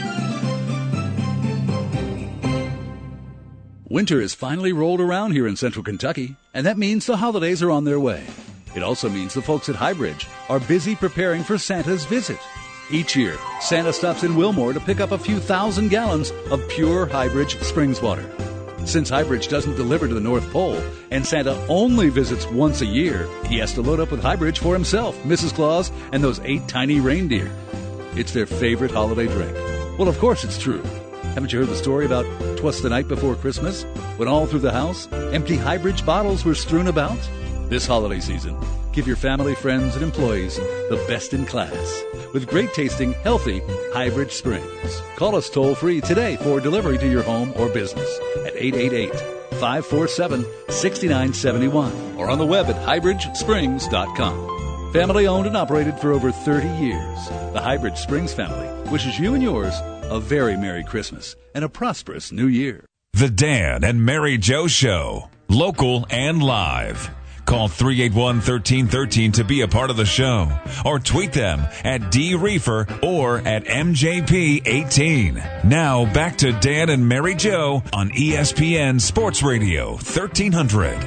Winter is finally rolled around here in central Kentucky, and that means the holidays are on their way. It also means the folks at Highbridge are busy preparing for Santa's visit. Each year, Santa stops in Wilmore to pick up a few thousand gallons of pure Highbridge Springs water. Since Highbridge doesn't deliver to the North Pole, and Santa only visits once a year, he has to load up with Highbridge for himself, Missus Claus, and those eight tiny reindeer. It's their favorite holiday drink. Well, of course it's true. Haven't you heard the story about 'twas the night before Christmas, when all through the house, empty Highbridge bottles were strewn about? This holiday season, give your family, friends, and employees the best in class with great-tasting, healthy Highbridge Springs. Call us toll-free today for delivery to your home or business at eight eight eight, five four seven, six nine seven one or on the web at highbridge springs dot com. Family-owned and operated for over thirty years, the Highbridge Springs family wishes you and yours a very Merry Christmas and a prosperous New Year. The Dan and Mary Jo Show, local and live. Call three eight one, one three one three to be a part of the show, or tweet them at D Reefer or at M J P eighteen. Now back to Dan and Mary Jo on E S P N Sports Radio thirteen hundred.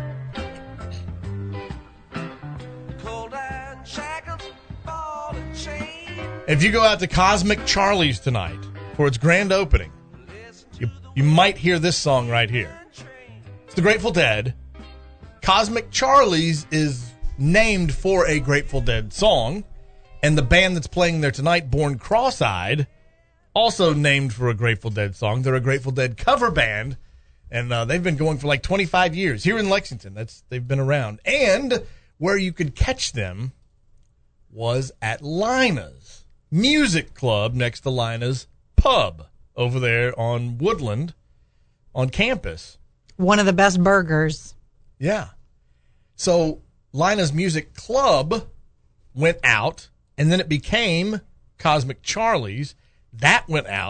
If you go out to Cosmic Charlie's tonight for its grand opening, you, you might hear this song right here. It's the Grateful Dead. Cosmic Charlie's is named for a Grateful Dead song, and the band that's playing there tonight, Born Cross-Eyed, also named for a Grateful Dead song. They're a Grateful Dead cover band, and uh, they've been going for like twenty-five years here in Lexington. That's they've been around. And where you could catch them was at Lina's Music Club next to Lina's Pub over there on Woodland on campus. One of the best burgers. Yeah. So Lina's Music Club went out, and then it became Cosmic Charlie's. That went out,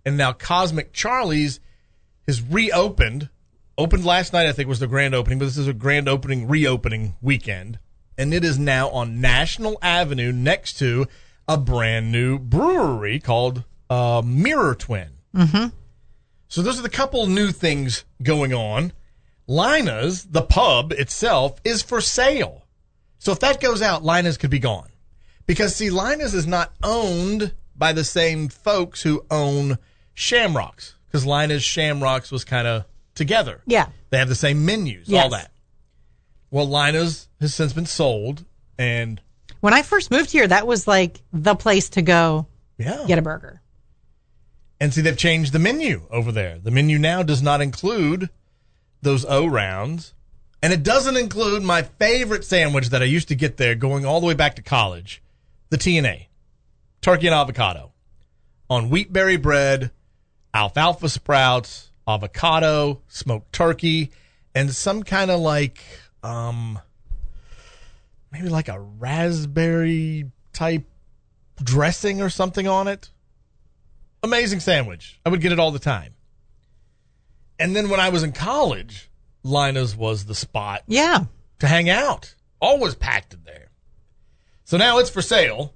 and now Cosmic Charlie's has reopened. Opened last night, I think, was the grand opening, but this is a grand opening, reopening weekend. And it is now on National Avenue next to a brand new brewery called uh, Mirror Twin. Mm-hmm. So those are the couple new things going on. Lina's, the pub itself, is for sale. So if that goes out, Lina's could be gone. Because, see, Lina's is not owned by the same folks who own Shamrocks. Because Lina's Shamrocks was kind of together. Yeah. They have the same menus, Yes. all that. Well, Lina's has since been sold, and When I first moved here, that was like the place to go yeah. get a burger. And see, they've changed the menu over there. The menu now does not include those O-rounds, and it doesn't include my favorite sandwich that I used to get there going all the way back to college, the T N A, turkey and avocado, on wheatberry bread, alfalfa sprouts, avocado, smoked turkey, and some kind of like, um, maybe like a raspberry type dressing or something on it. Amazing sandwich. I would get it all the time. And then when I was in college, Lina's was the spot Yeah. to hang out. Always packed in there. So now it's for sale.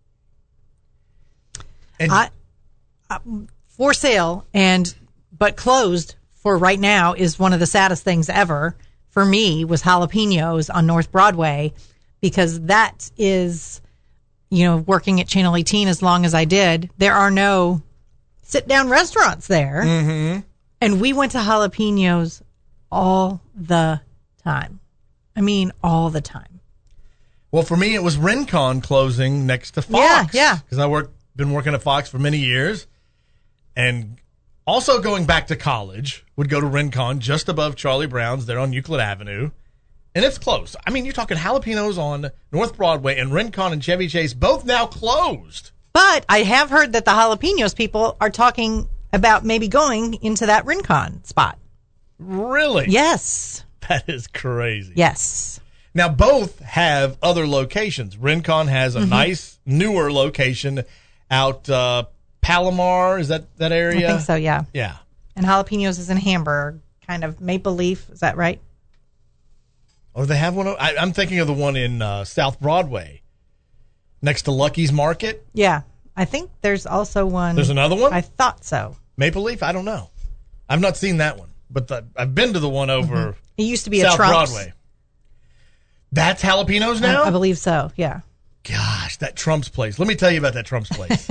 And I, uh, for sale and but closed for right now is one of the saddest things ever for me was Jalapenos on North Broadway, because that is, you know, working at Channel eighteen as long as I did, there are no sit down restaurants there. Mm-hmm. And we went to Jalapenos all the time. I mean, all the time. well, for me, it was Rincon closing next to Fox. Yeah, yeah. Because I worked, been working at Fox for many years. And also going back to college, would go to Rincon just above Charlie Brown's there on Euclid Avenue. And it's closed. I mean, you're talking Jalapenos on North Broadway, and Rincon and Chevy Chase both now closed. But I have heard that the Jalapenos people are talking about maybe going into that Rincon spot. Really? Yes. That is crazy. Yes. Now, both have other locations. Rincon has a Mhm. nice, newer location out uh, Palomar. Is that that area? I think so, yeah. Yeah. And Jalapenos is in Hamburg, kind of Maple Leaf. Is that right? Or they have one. I, I'm thinking of the one in uh, South Broadway, next to Lucky's Market. Yeah. I think there's also one. There's another one? I thought so. Maple Leaf? I don't know. I've not seen that one, but the, I've been to the one over It used to be South a Trump's. Broadway. That's Jalapenos now? I, I believe so, yeah. Gosh, that Trump's place. Let me tell you about that Trump's place.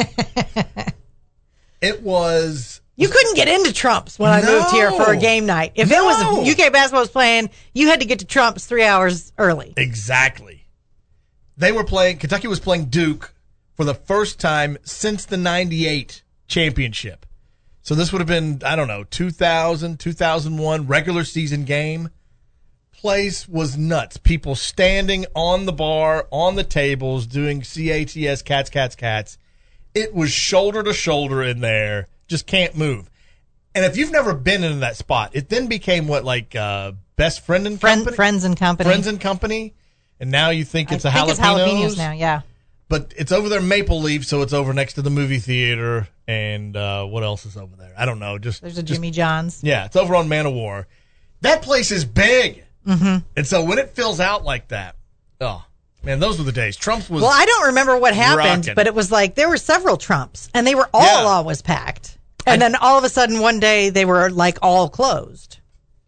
It was... You couldn't get into Trump's when I No. moved here for a game night. If it No. was U K basketball was playing, you had to get to Trump's three hours early. Exactly. They were playing, Kentucky was playing Duke for the first time since the ninety-eight championship. So this would have been, I don't know, two thousand, two thousand one regular season game. Place was nuts. People standing on the bar, on the tables, doing C A T S, cats, cats, cats. It was shoulder to shoulder in there. Just can't move. And if you've never been in that spot, it then became what, like uh, Best Friend and Friend, Company? Friends and Company. Friends and Company. And now you think it's I a think jalapenos. it's jalapenos now, yeah. But it's over there, Maple Leaf, so it's over next to the movie theater. And uh, what else is over there? I don't know. Just There's a just- Jimmy John's. Yeah, it's over on Man of War. That place is big. Mm-hmm. And so when it fills out like that, oh, man, those were the days. Trump's was Well, I don't remember what happened, rocking. but it was like there were several Trumps, and they were all Yeah. always packed. And then all of a sudden, one day, they were like all closed.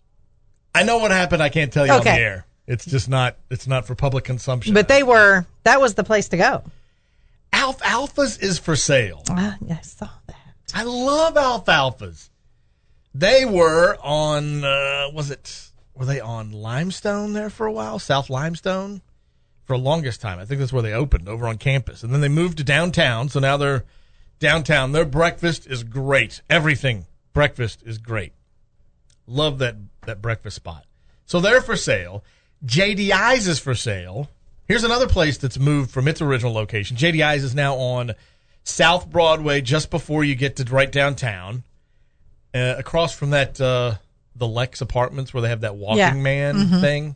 I know what happened. I can't tell you on Okay. the air. It's just not. It's not for public consumption. But they were, that was the place to go. Alfalfa's is for sale. Ah, I saw that. I love Alfalfa's. They were on. Uh, was it? Were they on Limestone there for a while? South Limestone for the longest time. I think that's where they opened, over on campus, and then they moved to downtown. So now they're downtown. Their breakfast is great. Everything breakfast is great. Love that that breakfast spot. So they're for sale. J D I's is for sale. Here's another place that's moved from its original location. J D I's is now on South Broadway, just before you get to right downtown, uh, across from that uh, the Lex Apartments where they have that walking Yeah. man Mhm. thing.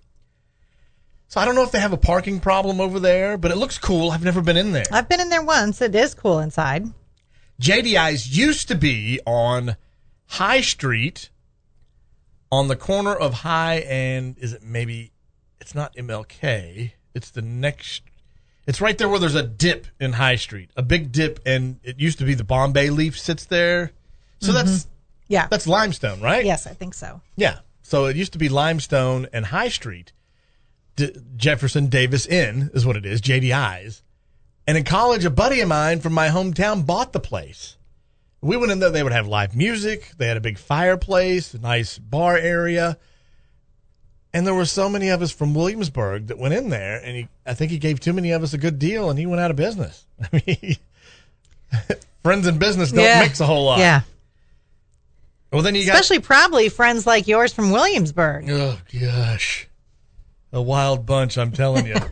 So I don't know if they have a parking problem over there, but it looks cool. I've never been in there. I've been in there once. It is cool inside. J D I's used to be on High Street on the corner of High and, is it maybe, it's not M L K, it's the next, it's right there where there's a dip in High Street, a big dip, and it used to be the Bombay Leaf sits there. So Mhm. that's, yeah, that's Limestone, right? Yes, I think so. Yeah. So it used to be Limestone and High Street. D- Jefferson Davis Inn is what it is, J D I's. And in college, a buddy of mine from my hometown bought the place. We went in there, they would have live music. They had a big fireplace, a nice bar area. And there were so many of us from Williamsburg that went in there, and he, I think he gave too many of us a good deal, and he went out of business. I mean, friends and business don't Yeah. mix a whole lot. Yeah. Well, then you got... Especially probably friends like yours from Williamsburg. Oh, gosh. A wild bunch, I'm telling you.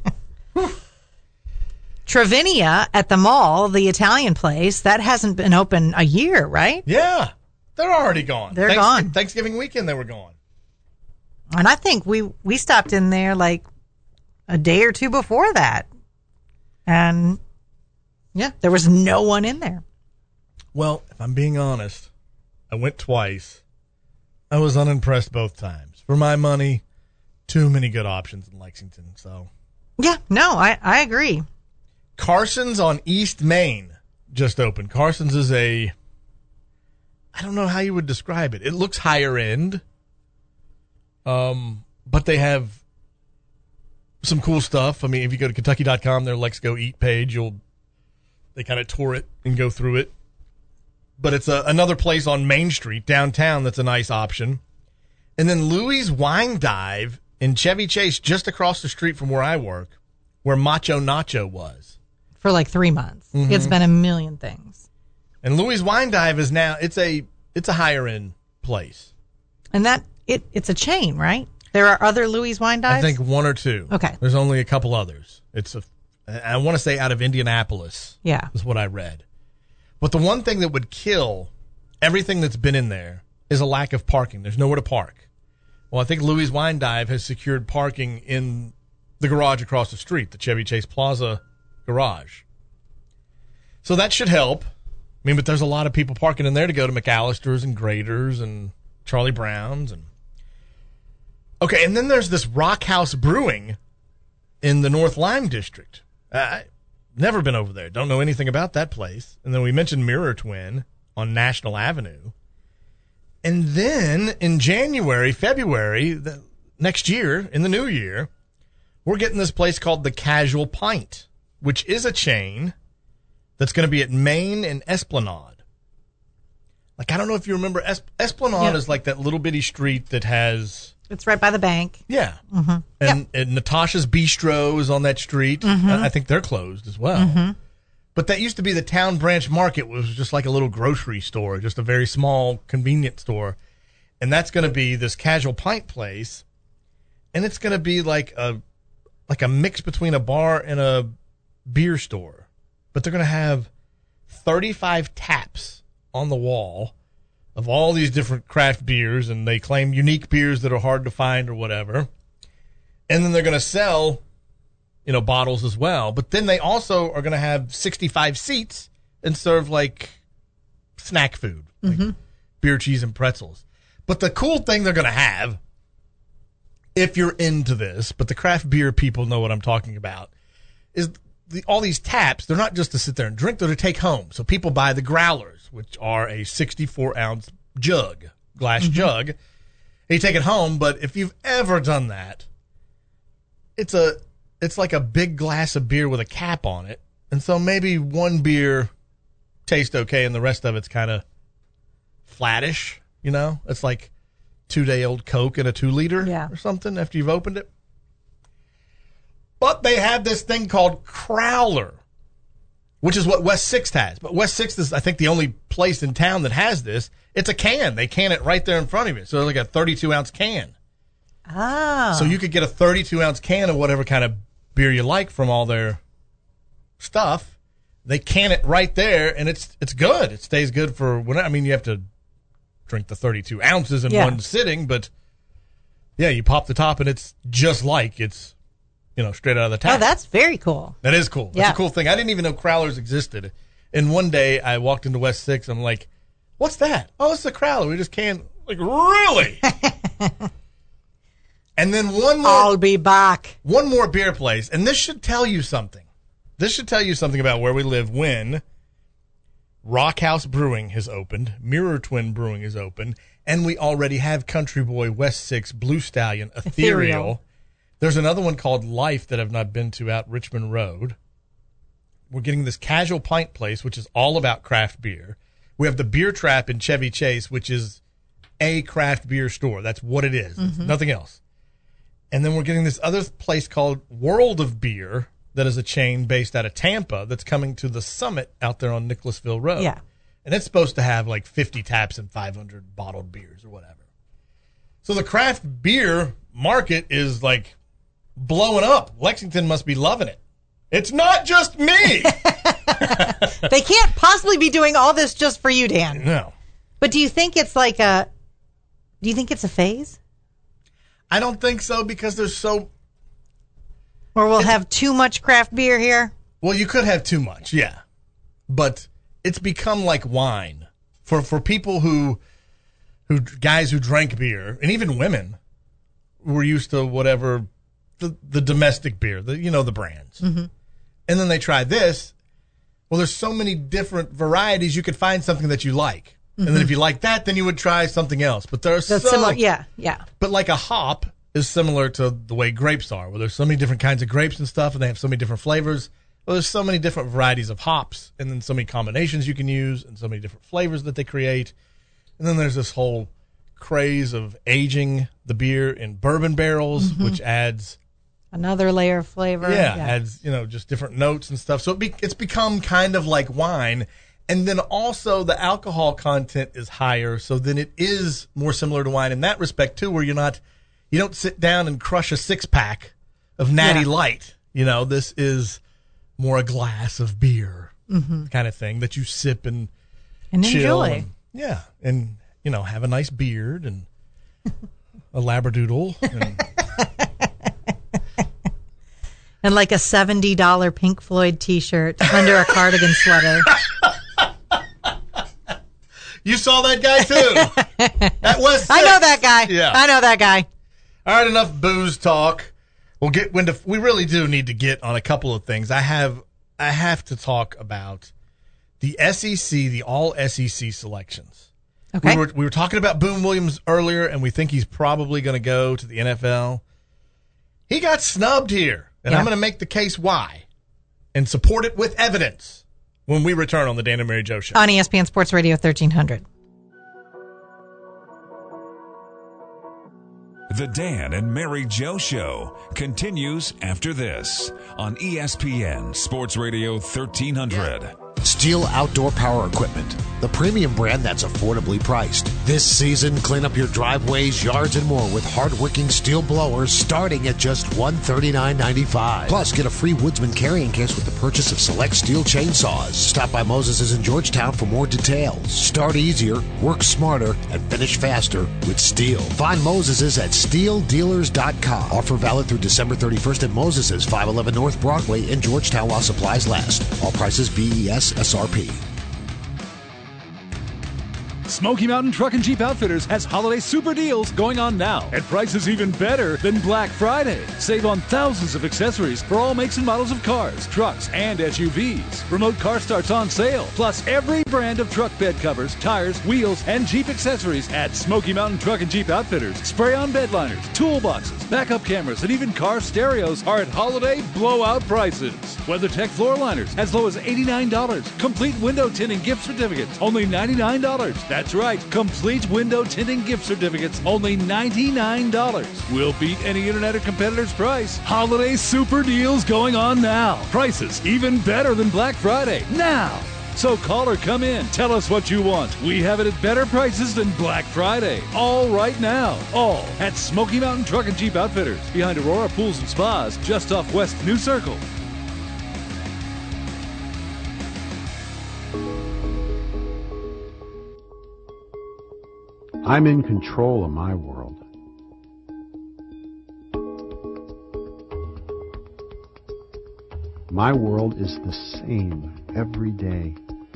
Travinia at the mall, the Italian place, that hasn't been open a year, right? Yeah. They're already gone. They're Thanks- gone. Thanksgiving weekend, they were gone. And I think we, we stopped in there like a day or two before that. And, yeah, there was no one in there. Well, if I'm being honest, I went twice. I was unimpressed both times. For my money, too many good options in Lexington. So Yeah, no, I, I agree. Carson's on East Main just opened. Carson's is a, I don't know how you would describe it. It looks higher end, um, but they have some cool stuff. I mean, if you go to Kentucky dot com, their Let's Go Eat page, you'll they kind of tour it and go through it. But it's a, another place on Main Street downtown that's a nice option. And then Louis Wine Dive in Chevy Chase, just across the street from where I work, where Macho Nacho was. For like three months. Mhm. It's been a million things. And Louis Wine Dive is now, it's a it's a higher end place. And that, it it's a chain, right? There are other Louis Wine Dives? I think one or two. Okay. There's only a couple others. It's a, I want to say out of Indianapolis. Yeah. Is what I read. But the one thing that would kill everything that's been in there is a lack of parking. There's nowhere to park. Well, I think Louis Wine Dive has secured parking in the garage across the street, the Chevy Chase Plaza garage. So that should help. I mean, but there's a lot of people parking in there to go to McAllister's and Grader's and Charlie Brown's. And okay, and then there's this Rock House Brewing in the North Lime District. I never been over there. Don't know anything about that place. And then we mentioned Mirror Twin on National Avenue. And then in January, February, the next year, in the new year, we're getting this place called the Casual Pint, which is a chain that's going to be at Main and Esplanade. Like, I don't know if you remember, es- Esplanade Yeah. is like that little bitty street that has... It's right by the bank. Yeah. Mm-hmm. And, and Natasha's Bistro is on that street. Mhm. I I think they're closed as well. Mhm. But that used to be the Town Branch Market, was just like a little grocery store, just a very small convenience store. And that's going to be this Casual Pint place. And it's going to be like a like a mix between a bar and a beer store. But they're going to have thirty-five taps on the wall of all these different craft beers, and they claim unique beers that are hard to find or whatever. And then they're going to sell, you know, bottles as well. But then they also are going to have sixty-five seats and serve like snack food, like Mhm. beer, cheese, and pretzels. But the cool thing they're going to have, if you're into this, but the craft beer people know what I'm talking about, is the, all these taps, they're not just to sit there and drink, they're to take home. So people buy the growlers, which are a sixty-four ounce jug, glass Mhm. jug. And you take it home, but if you've ever done that, it's a it's like a big glass of beer with a cap on it. And so maybe one beer tastes okay and the rest of it's kind of flattish, you know? It's like two-day-old Coke in a two-liter Yeah. or something after you've opened it. But they have this thing called Crowler, which is what West Sixth has. But West Sixth is, I think, the only place in town that has this. It's a can. They can it right there in front of you. So it's like a thirty-two ounce can. Ah. So you could get a thirty-two ounce can of whatever kind of beer you like from all their stuff. They can it right there, and it's it's good. It stays good for when I mean you have to drink the thirty-two ounces in Yeah. one sitting, but yeah, you pop the top and it's just like it's you know straight out of the tap. Oh, that's very cool. That is cool. That's Yeah. a cool thing. I didn't even know Crowlers existed, And one day I walked into West Six. I'm like, what's that? Oh, it's the Crowler. We just can't. Like, really? And then one more. I'll be back. One more beer place. And this should tell you something. This should tell you something about where we live when Rock House Brewing has opened, Mirror Twin Brewing is open, and we already have Country Boy, West Six, Blue Stallion, Ethereal. Ethereal. There's another one called Life that I've not been to out Richmond Road. We're getting this Casual Pint place, which is all about craft beer. We have the Beer Trap in Chevy Chase, which is a craft beer store. That's what it is. Mm-hmm. Nothing else. And then we're getting this other place called World of Beer that is a chain based out of Tampa that's coming to the Summit out there on Nicholasville Road. Yeah. And it's supposed to have like fifty taps and five hundred bottled beers or whatever. So the craft beer market is like blowing up. Lexington must be loving it. It's not just me. They can't possibly be doing all this just for you, Dan. No. But do you think it's like a, do you think it's a phase? I don't think so because there's so... Or we'll have too much craft beer here? Well, you could have too much, yeah. But it's become like wine. For for people who, who guys who drank beer, and even women, were used to whatever, the, the domestic beer, the you know, the brands. Mm-hmm. And then they try this. Well, there's so many different varieties, you could find something that you like. Mm-hmm. And then if you like that, then you would try something else. But there's so... similar, yeah, yeah. But like a hop is similar to the way grapes are, where there's so many different kinds of grapes and stuff, and they have so many different flavors. Well, there's so many different varieties of hops, and then so many combinations you can use, and so many different flavors that they create. And then there's this whole craze of aging the beer in bourbon barrels, mm-hmm. which adds... Another layer of flavor. Yeah, yeah, adds, you know, just different notes and stuff. So it be, it's become kind of like wine. And then also the alcohol content is higher, so then it is more similar to wine in that respect, too, where you're not... You don't sit down and crush a six-pack of Natty Yeah. Light. You know, this is more a glass of beer Mhm. kind of thing that you sip and, And chill. enjoy. And, yeah, and, you know, have a nice beard and a labradoodle. And, And like a seventy dollars Pink Floyd t-shirt under a cardigan sweater. you saw that guy, too. That was I know that guy. Yeah. I know that guy. All right, enough booze talk. We'll get when we really do need to get on a couple of things. I have I have to talk about the S E C, the all S E C selections. Okay. We were we were talking about Boone Williams earlier, and we think he's probably going to go to the N F L. He got snubbed here, and Yeah. I'm going to make the case why and support it with evidence when we return on the Dan and Mary Jo Show. On E S P N Sports Radio thirteen hundred. The Dan and Mary Jo Show continues after this on E S P N Sports Radio thirteen hundred. Steel Outdoor Power Equipment, the premium brand that's affordably priced. This season, clean up your driveways, yards, and more with hard-working steel blowers starting at just one hundred thirty-nine ninety-five. Plus, get a free Woodsman carrying case with the purchase of select steel chainsaws. Stop by Moses's in Georgetown for more details. Start easier, work smarter, and finish faster with steel. Find Moses's at steel dealers dot com. Offer valid through December thirty-first at Moses's, five eleven North Broadway in Georgetown while supplies last. All prices B E S S R P. Smoky Mountain Truck and Jeep Outfitters has holiday super deals going on now at prices even better than Black Friday. Save on thousands of accessories for all makes and models of cars, trucks, and S U Vs. Remote car starts on sale, plus every brand of truck bed covers, tires, wheels, and Jeep accessories at Smoky Mountain Truck and Jeep Outfitters. Spray-on bed liners, toolboxes, backup cameras, and even car stereos are at holiday blowout prices. WeatherTech floor liners as low as eighty-nine dollars. Complete window tinting gift certificates, only ninety-nine dollars. That's right, complete window tinting gift certificates, only ninety-nine dollars. We'll beat any internet or competitor's price. Holiday super deals going on now. Prices even better than Black Friday. Now! So call or come in. Tell us what you want. We have it at better prices than Black Friday. All right now. All at Smoky Mountain Truck and Jeep Outfitters. Behind Aurora Pools and Spas, just off West New Circle. I'm in control of my world. My world is the same every day.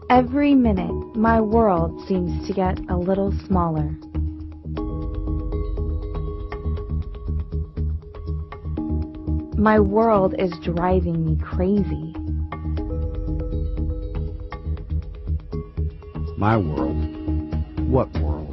Every minute, my world seems to get a little smaller. My world is driving me crazy. My world? What world?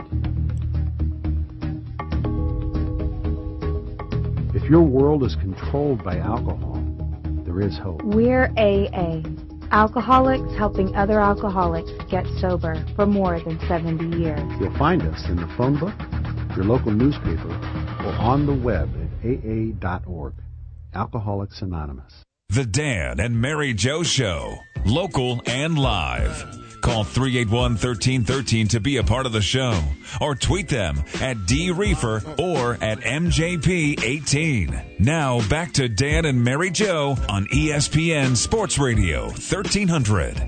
If your world is controlled by alcohol, there is hope. We're A A, alcoholics helping other alcoholics get sober for more than seventy years. You'll find us in the phone book, your local newspaper, or on the web at A A dot org. Alcoholics Anonymous. The Dan and Mary Jo Show, local and live. Call three eight one, one three one three to be a part of the show, or tweet them at D Reefer or at M J P eighteen. Now back to Dan and Mary Jo on E S P N Sports Radio thirteen hundred.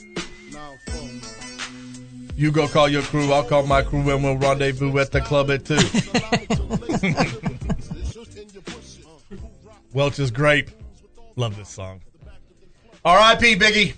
You go call your crew, I'll call my crew, and we'll rendezvous at the club at two. Welch's Grape. Love this song. R I P Biggie.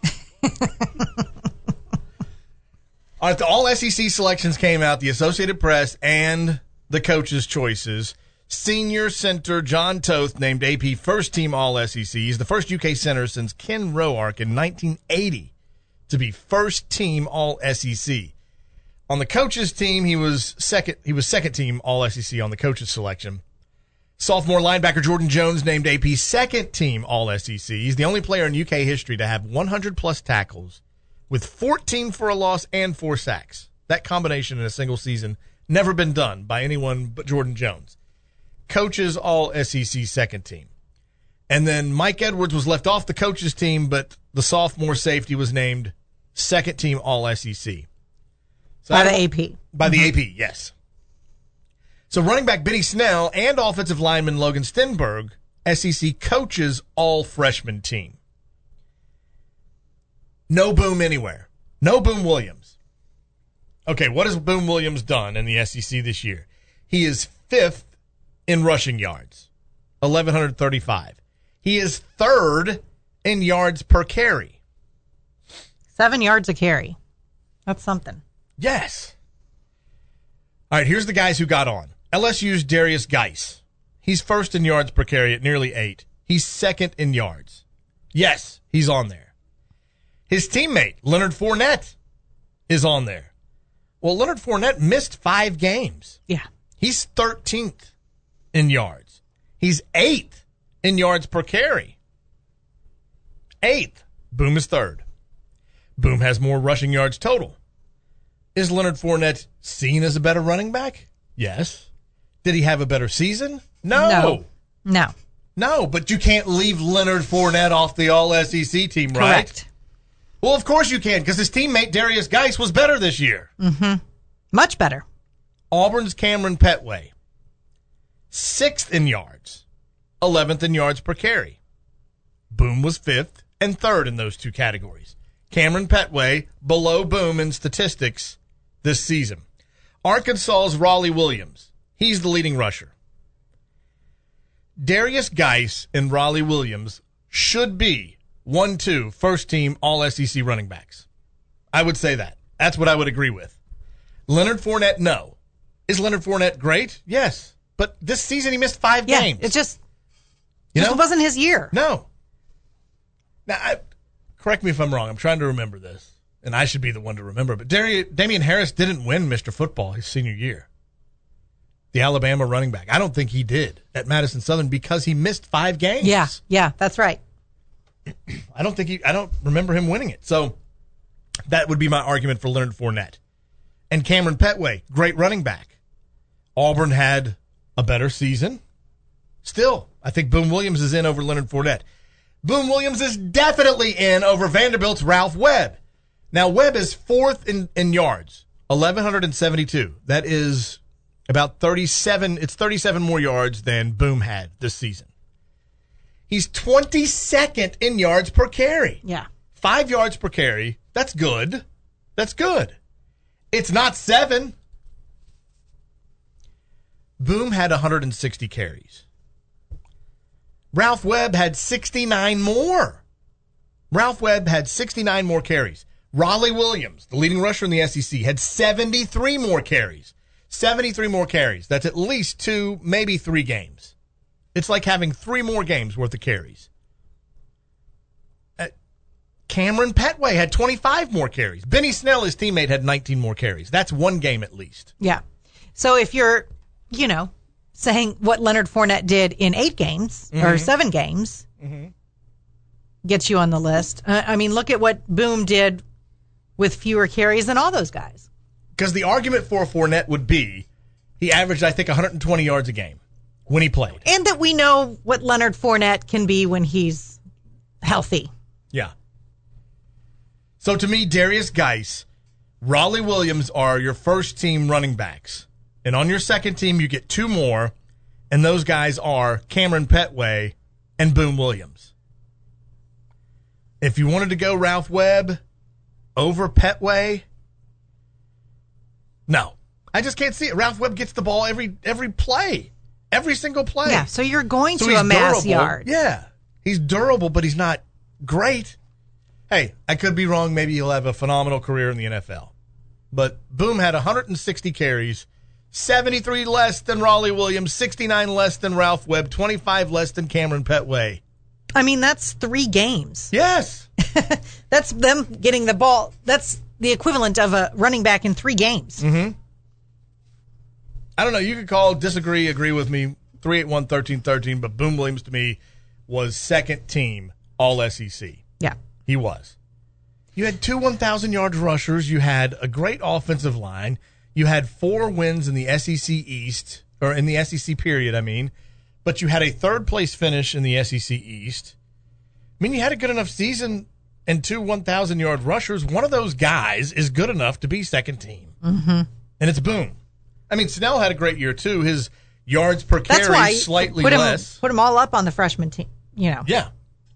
All right, the all S E C selections came out, the Associated Press and the coaches' choices. Senior center John Toth named A P first team all S E C. He's the first U K center since Ken Roark in nineteen eighty to be first team all S E C. On the coaches' team, he was second he was second team all S E C on the coaches' selection. Sophomore linebacker Jordan Jones named A P second team all S E C. He's the only player in U K history to have one hundred plus tackles with fourteen for a loss and four sacks. That combination in a single season, never been done by anyone but Jordan Jones. Coaches all S E C second team. And then Mike Edwards was left off the coaches team, but the sophomore safety was named second team all S E C. So by the A P. By the Mm-hmm. A P, yes. So running back Benny Snell and offensive lineman Logan Stenberg, S E C coaches all freshman team. No Boom anywhere. No Boom Williams. Okay, what has Boom Williams done in the S E C this year? He is fifth in rushing yards, eleven thirty-five. He is third in yards per carry. Seven yards a carry. That's something. Yes. All right, here's the guys who got on. L S U's Darius Geis. He's first in yards per carry at nearly eight. He's second in yards. Yes, he's on there. His teammate, Leonard Fournette, is on there. Well, Leonard Fournette missed five games. Yeah. He's thirteenth in yards. He's eighth in yards per carry. Eighth. Boom is third. Boom has more rushing yards total. Is Leonard Fournette seen as a better running back? Yes. Did he have a better season? No. No. No. No, but you can't leave Leonard Fournette off the all S E C team, right? Correct. Well, of course you can, because his teammate Darius Geis was better this year. Mm-hmm. Much better. Auburn's Cameron Petway, sixth in yards, eleventh in yards per carry. Boom was fifth and third in those two categories. Cameron Petway below Boom in statistics this season. Arkansas's Raleigh Williams, he's the leading rusher. Darius Geis and Raleigh Williams should be one two first team all S E C running backs. I would say that. That's what I would agree with. Leonard Fournette, no. Is Leonard Fournette great? Yes. But this season he missed five Yeah, games. it just, You just know? wasn't his year. No. Now, I, correct me if I'm wrong. I'm trying to remember this, and I should be the one to remember. But Dari- Damian Harris didn't win Mister Football his senior year. The Alabama running back. I don't think he did at Madison Southern because he missed five games. Yeah, yeah, that's right. I don't think he. I don't remember him winning it. So that would be my argument for Leonard Fournette. And Cameron Petway, great running back. Auburn had a better season. Still, I think Boom Williams is in over Leonard Fournette. Boom Williams is definitely in over Vanderbilt's Ralph Webb. Now, Webb is fourth in, in yards, eleven seventy-two. That is about thirty-seven. It's thirty-seven more yards than Boom had this season. He's twenty-second in yards per carry. Yeah. Five yards per carry. That's good. That's good. It's not seven. Boom had one hundred sixty carries. Ralph Webb had sixty-nine more. Ralph Webb had sixty-nine more carries. Raleigh Williams, the leading rusher in the S E C, had seventy-three more carries. seventy-three more carries. That's at least two, maybe three games. It's like having three more games worth of carries. Uh, Cameron Petway had twenty-five more carries. Benny Snell, his teammate, had nineteen more carries. That's one game at least. Yeah. So if you're, you know, saying what Leonard Fournette did in eight games Mm-hmm. or seven games Mm-hmm. gets you on the list. Uh, I mean, look at what Boom did with fewer carries than all those guys. Because the argument for Fournette would be he averaged, I think, one hundred twenty yards a game when he played. And that we know what Leonard Fournette can be when he's healthy. Yeah. So to me, Darius Geis, Raleigh Williams are your first team running backs. And on your second team, you get two more, and those guys are Cameron Petway and Boom Williams. If you wanted to go Ralph Webb over Petway, no. I just can't see it. Ralph Webb gets the ball every every play. Every single play. Yeah, so you're going So to he's amass durable. yards. Yeah. He's durable, but he's not great. Hey, I could be wrong. Maybe he'll have a phenomenal career in the N F L. But Boom had one hundred sixty carries, seventy-three less than Raleigh Williams, sixty-nine less than Ralph Webb, twenty-five less than Cameron Petway. I mean, that's three games. Yes. That's them getting the ball. That's the equivalent of a running back in three games. Mm-hmm. I don't know. You could call, disagree, agree with me, three eight one, one three one three, but Boom Williams to me was second team All S E C. Yeah. He was. You had two one thousand yard rushers. You had a great offensive line. You had four wins in the S E C East, or in the S E C period, I mean. But you had a third place finish in the S E C East. I mean, you had a good enough season and two one thousand yard rushers. One of those guys is good enough to be second team. Mm-hmm. And it's Boom. I mean, Snell had a great year, too. His yards per carry That's why slightly put him, less. Put them all up on the freshman team, you know. Yeah.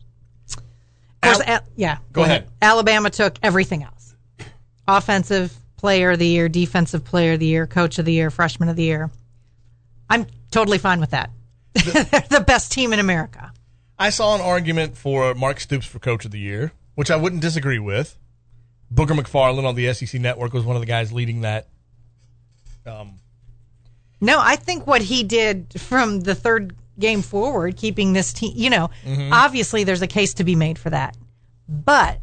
Of course, Al- yeah. Go ahead. Alabama took everything else. Offensive player of the year, defensive player of the year, coach of the year, freshman of the year. I'm totally fine with that. They're the best team in America. I saw an argument for Mark Stoops for coach of the year, which I wouldn't disagree with. Booger McFarland on the S E C Network was one of the guys leading that. Um, No, I think what he did from the third game forward, keeping this team, you know, Mhm. obviously there's a case to be made for that. But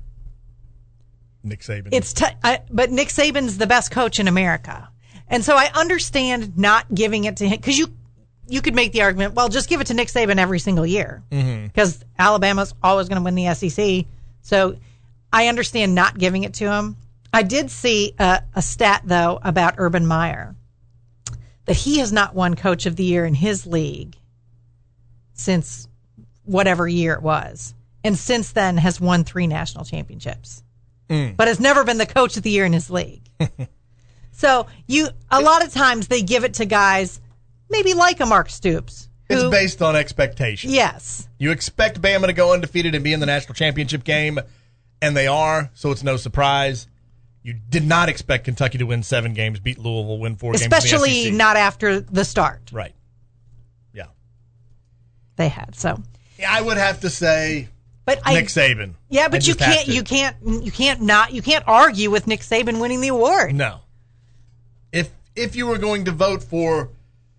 Nick Saban. it's t- I, but Nick Saban's the best coach in America. And so I understand not giving it to him because you you could make the argument, well, just give it to Nick Saban every single year Mhm. because Alabama's always going to win the S E C. So I understand not giving it to him. I did see a, a stat, though, about Urban Meyer, that he has not won Coach of the Year in his league since whatever year it was. And since then has won three national championships, Mm. but has never been the Coach of the Year in his league. So you, a lot of times they give it to guys maybe like a Mark Stoops. It's who- based on expectation. Yes. You expect Bama to go undefeated and be in the national championship game, and they are, so it's no surprise. You did not expect Kentucky to win seven games, beat Louisville, win four games in the S E C. Especially not after the start Right. Yeah. they had. So, Yeah, I would have to say but I, Nick Saban. yeah, I but you just have can't, to. you can't, you can't not, you can't argue with Nick Saban winning the award. No. If if you were going to vote for,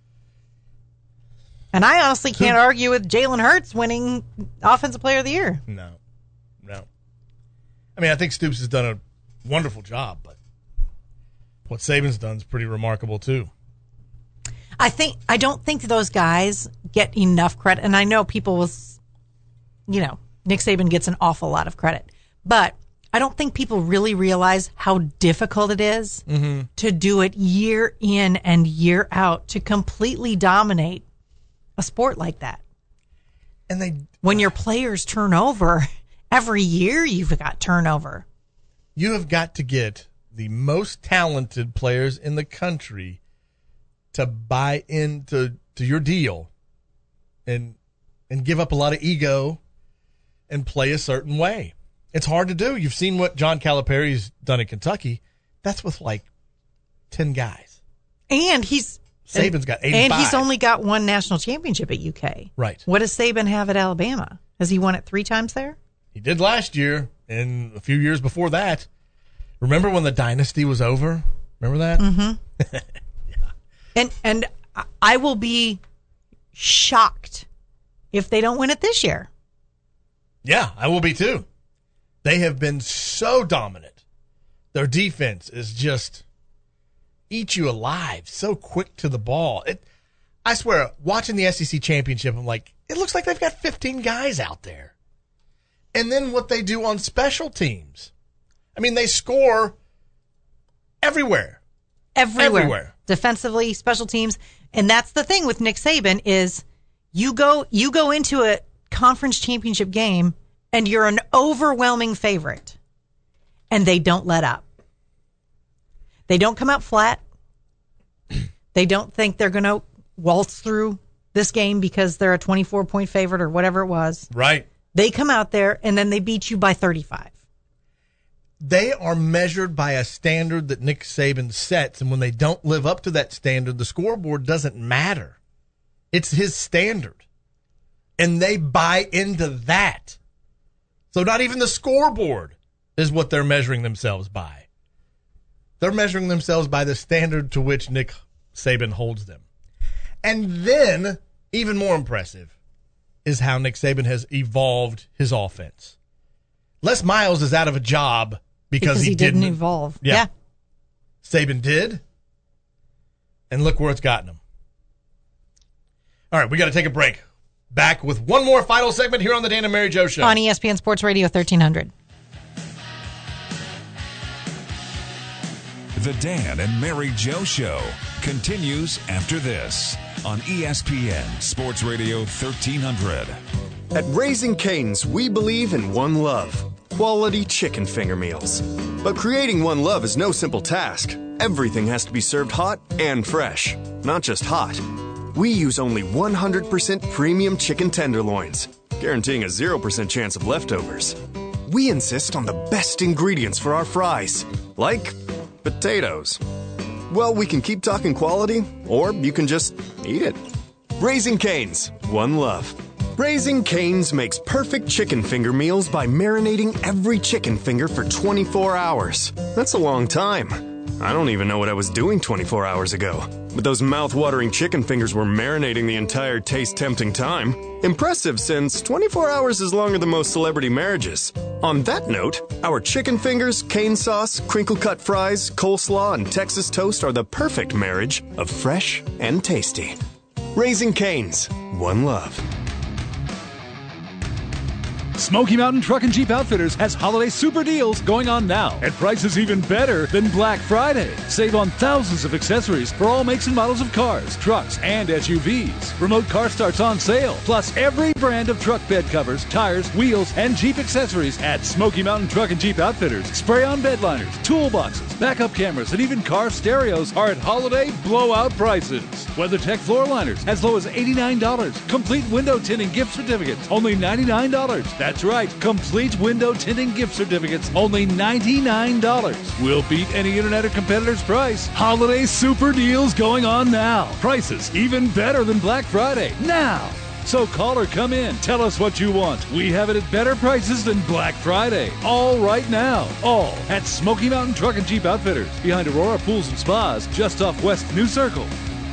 And I honestly can't argue with Jalen Hurts winning Offensive Player of the Year. no, no. I mean, I think Stoops has done a wonderful job, but what Saban's done is pretty remarkable too. I think I don't think those guys get enough credit, and I know people was, you know, Nick Saban gets an awful lot of credit, but I don't think people really realize how difficult it is Mm-hmm. to do it year in and year out to completely dominate a sport like that. And they, when your players turn over every year, you've got turnover. You have got to get the most talented players in the country to buy into to your deal and and give up a lot of ego and play a certain way. It's hard to do. You've seen what John Calipari's done in Kentucky. That's with like ten guys. And he's Saban's got eighty-five. And he's only got one national championship at U K. Right. What does Saban have at Alabama? Has he won it three times there? He did last year and a few years before that. Remember when the dynasty was over? Remember that? Mm-hmm. And and I will be shocked if they don't win it this year. Yeah, I will be too. They have been so dominant. Their defense is just eat you alive, so quick to the ball. It, I swear, watching the S E C championship, I'm like, it looks like they've got fifteen guys out there. And then what they do on special teams. I mean, they score everywhere. Everywhere. Everywhere. Defensively, special teams. And that's the thing with Nick Saban is you go you go into a conference championship game and you're an overwhelming favorite. And they don't let up. They don't come out flat. They don't think they're going to waltz through this game because they're a twenty-four point favorite or whatever it was. Right. They come out there and then they beat you by thirty-five. They are measured by a standard that Nick Saban sets, and when they don't live up to that standard, the scoreboard doesn't matter. It's his standard. And they buy into that. So not even the scoreboard is what they're measuring themselves by. They're measuring themselves by the standard to which Nick Saban holds them. And then, even more impressive, is how Nick Saban has evolved his offense. Les Miles is out of a job because, because he, he didn't, didn't evolve. Yeah. yeah. Saban did. And look where it's gotten him. All right, we got to take a break. Back with one more final segment here on the Dan and Mary Jo Show. On E S P N Sports Radio thirteen hundred. The Dan and Mary Jo Show continues after this on E S P N Sports Radio thirteen hundred. At Raising Cane's, we believe in one love, quality chicken finger meals. But creating one love is no simple task. Everything has to be served hot and fresh, not just hot. We use only one hundred percent premium chicken tenderloins, guaranteeing a zero percent chance of leftovers. We insist on the best ingredients for our fries, like potatoes. Well, we can keep talking quality, or you can just eat it. Raising Cane's, one love. Raising Cane's makes perfect chicken finger meals by marinating every chicken finger for twenty-four hours. That's a long time. I don't even know what I was doing twenty-four hours ago. But those mouth-watering chicken fingers were marinating the entire taste-tempting time. Impressive, since twenty-four hours is longer than most celebrity marriages. On that note, our chicken fingers, cane sauce, crinkle-cut fries, coleslaw, and Texas toast are the perfect marriage of fresh and tasty. Raising Cane's, one love. Smoky Mountain Truck and Jeep Outfitters has holiday super deals going on now at prices even better than Black Friday. Save on thousands of accessories for all makes and models of cars, trucks, and S U Vs. Remote car starts on sale, plus every brand of truck bed covers, tires, wheels, and Jeep accessories at Smoky Mountain Truck and Jeep Outfitters. Spray-on bed liners, toolboxes, backup cameras, and even car stereos are at holiday blowout prices. WeatherTech floor liners as low as eighty-nine dollars. Complete window tinting gift certificates, only ninety-nine dollars. That's right, complete window tinting gift certificates, only ninety-nine dollars. We'll beat any internet or competitor's price. Holiday super deals going on now. Prices even better than Black Friday. Now! So call or come in. Tell us what you want. We have it at better prices than Black Friday. All right now. All at Smoky Mountain Truck and Jeep Outfitters. Behind Aurora Pools and Spas, just off West New Circle.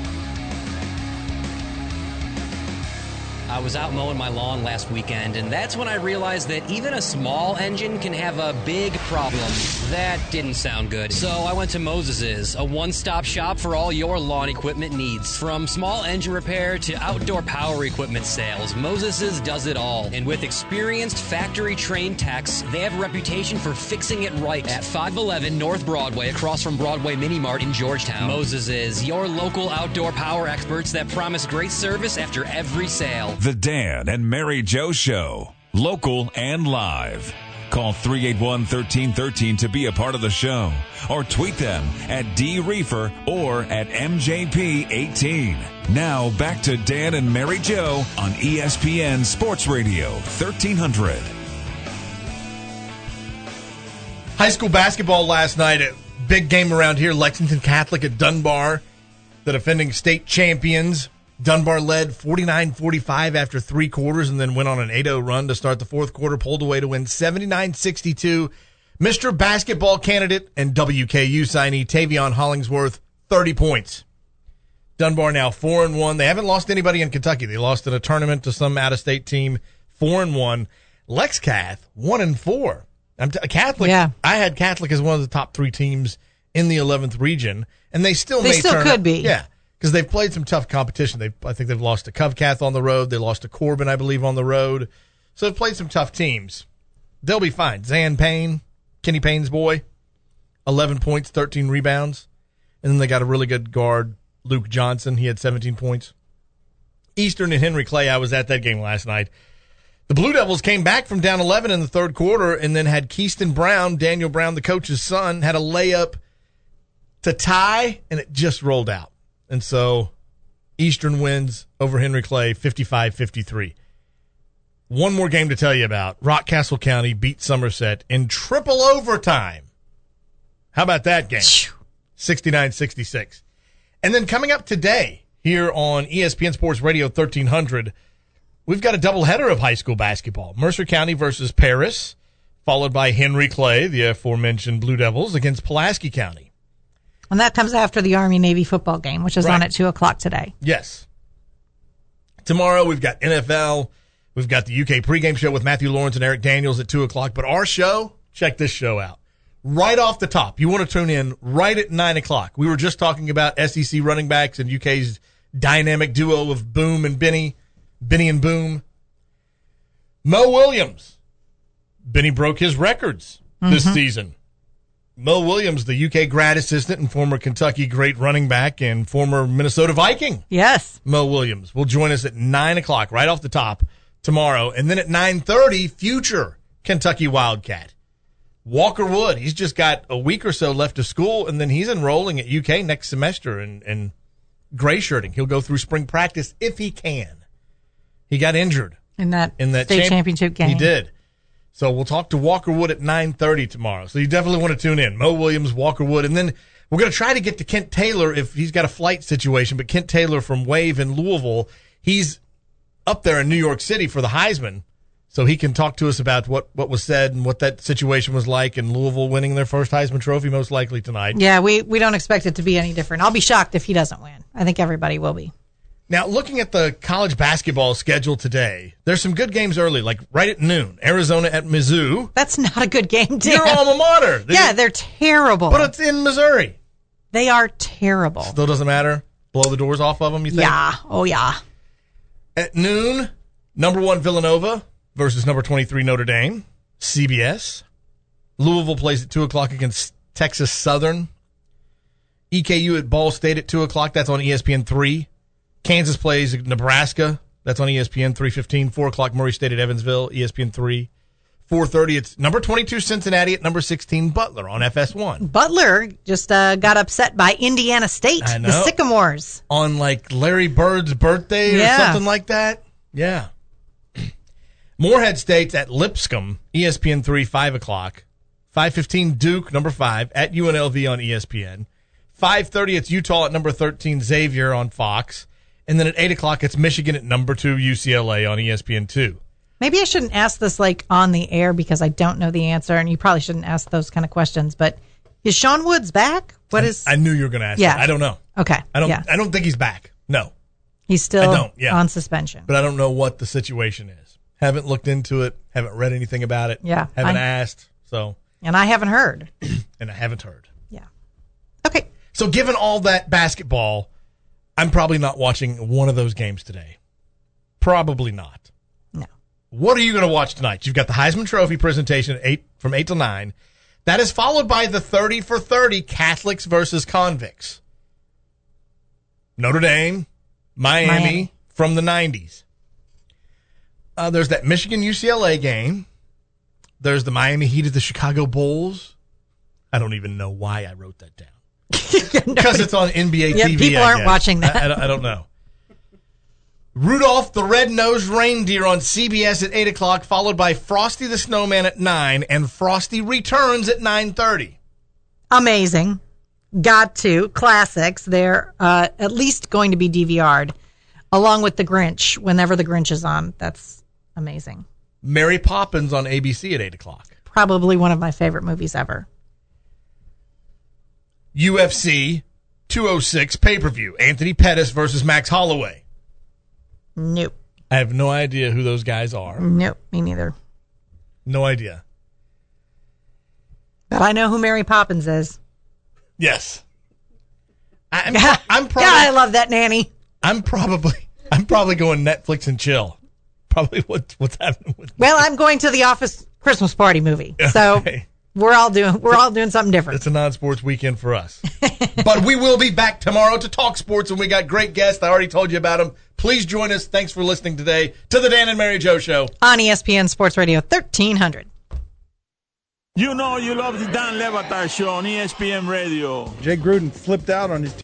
I was out mowing my lawn last weekend, and that's when I realized that even a small engine can have a big problem. That didn't sound good. So I went to Moses's, a one-stop shop for all your lawn equipment needs. From small engine repair to outdoor power equipment sales, Moses's does it all. And with experienced factory-trained techs, they have a reputation for fixing it right at five eleven North Broadway, across from Broadway Mini Mart in Georgetown. Moses's, your local outdoor power experts that promise great service after every sale. The Dan and Mary Jo Show, local and live. Call three eight one, one three one three to be a part of the show, or tweet them at D Reefer or at M J P eighteen. Now back to Dan and Mary Jo on E S P N Sports Radio thirteen hundred. High school basketball last night, a big game around here. Lexington Catholic at Dunbar, the defending state champions. Dunbar led forty-nine forty-five after three quarters and then went on an eight oh run to start the fourth quarter, pulled away to win seventy-nine sixty-two. Mister Basketball candidate and W K U signee Tavion Hollingsworth, thirty points. Dunbar now four and one. They haven't lost anybody in Kentucky. They lost in a tournament to some out-of-state team, four and one. Lex Cath, one and four. I'm t- Catholic. Yeah. I had Catholic as one of the top three teams in the eleventh region, and they still They may still turn could up. be. Yeah, because they've played some tough competition. They, I think they've lost to Covcath on the road. They lost to Corbin, I believe, on the road. So they've played some tough teams. They'll be fine. Zan Payne, Kenny Payne's boy, eleven points, thirteen rebounds. And then they got a really good guard, Luke Johnson. He had seventeen points. Eastern and Henry Clay, I was at that game last night. The Blue Devils came back from down eleven in the third quarter and then had Keaston Brown, Daniel Brown, the coach's son, had a layup to tie, and it just rolled out. And so Eastern wins over Henry Clay fifty-five fifty-three. One more game to tell you about. Rockcastle County beat Somerset in triple overtime. How about that game? sixty-nine sixty-six. And then coming up today here on E S P N Sports Radio thirteen hundred, we've got a doubleheader of high school basketball. Mercer County versus Paris, followed by Henry Clay, the aforementioned Blue Devils, against Pulaski County. And that comes after the Army-Navy football game, which is Right. on at two o'clock today. Yes. Tomorrow we've got N F L. We've got the U K pregame show with Matthew Lawrence and Eric Daniels at two o'clock. But our show, check this show out. Right off the top, you want to tune in right at nine o'clock. We were just talking about S E C running backs and U K's dynamic duo of Boom and Benny, Benny and Boom. Mo Williams. Benny broke his records this Mhm. season. Mo Williams, the U K grad assistant and former Kentucky great running back and former Minnesota Viking. Yes. Mo Williams will join us at nine o'clock right off the top tomorrow. And then at nine thirty, future Kentucky Wildcat. Walker Wood, he's just got a week or so left of school, and then he's enrolling at U K next semester in, in gray shirting. He'll go through spring practice if he can. He got injured In that, in that state champ- championship game. He did. So we'll talk to Walker Wood at nine thirty tomorrow. So you definitely want to tune in. Mo Williams, Walker Wood. And then we're going to try to get to Kent Taylor if he's got a flight situation. But Kent Taylor from Wave in Louisville, he's up there in New York City for the Heisman. So he can talk to us about what, what was said and what that situation was like in Louisville winning their first Heisman Trophy most likely tonight. Yeah, we, we don't expect it to be any different. I'll be shocked if he doesn't win. I think everybody will be. Now, looking at the college basketball schedule today, there's some good games early, like right at noon. Arizona at Mizzou. That's not a good game, Dan. Your alma mater. They- yeah, they're terrible. But it's in Missouri. They are terrible. Still doesn't matter. Blow the doors off of them, you think? Yeah. Oh, yeah. At noon, number one Villanova versus number twenty-three Notre Dame. C B S. Louisville plays at two o'clock against Texas Southern. E K U at Ball State at two o'clock. That's on E S P N three. Kansas plays at Nebraska. That's on E S P N three fifteen. four o'clock Murray State at Evansville, E S P N three. four thirty, it's number twenty-two Cincinnati at number sixteen Butler on F S one. Butler just uh, got upset by Indiana State, I know. the Sycamores. On like Larry Bird's birthday or Yeah. something like that. Yeah. Morehead State's at Lipscomb, E S P N three, five o'clock. five fifteen Duke, number five, at U N L V on E S P N. five thirty, it's Utah at number thirteen Xavier on Fox. And then at eight o'clock, it's Michigan at number two U C L A on E S P N two. Maybe I shouldn't ask this like on the air because I don't know the answer, and you probably shouldn't ask those kind of questions. But is Sean Woods back? What is? I knew you were going to ask Yeah. that. I don't know. Okay. I don't. Yeah. I don't think he's back. No, He's still I don't, yeah. on suspension. but I don't know what the situation is. Haven't looked into it. Haven't read anything about it. Yeah, Haven't I- asked. So. And I haven't heard. And I haven't heard. Yeah. Okay. So given all that basketball, I'm probably not watching one of those games today. Probably not. No. What are you going to watch tonight? You've got the Heisman Trophy presentation at eight from eight till nine. That is followed by the thirty for thirty Catholics versus Convicts. Notre Dame, Miami, Miami. from the nineties. Uh, there's that Michigan U C L A game. There's the Miami Heat of the Chicago Bulls. I don't even know why I wrote that down. Because it's on N B A Yeah, T V. people I aren't guess. watching that. I, I don't, I don't know. Rudolph the Red-Nosed Reindeer on C B S at eight o'clock, followed by Frosty the Snowman at nine, and Frosty Returns at nine thirty. Amazing. Got to. Classics. They're uh, at least going to be D V R'd, along with The Grinch, whenever The Grinch is on. That's amazing. Mary Poppins on A B C at eight o'clock. probably one of my favorite movies ever. U F C two oh six pay-per-view. Anthony Pettis versus Max Holloway. Nope. I have no idea who those guys are. Nope, me neither. No idea. But I know who Mary Poppins is. Yes. I'm, I'm probably. God, I love that nanny. I'm probably. I'm probably going Netflix and chill. Probably what, what's happening with. Well, I'm going to the Office Christmas party movie, so Okay. we're all doing we're all doing something different. It's a non-sports weekend for us. But we will be back tomorrow to talk sports, and we got great guests. I already told you about them. Please join us. Thanks for listening today to the Dan and Mary Jo Show On E S P N Sports Radio thirteen hundred. You know you love the Dan Le Batard Show on E S P N Radio. Jay Gruden flipped out on his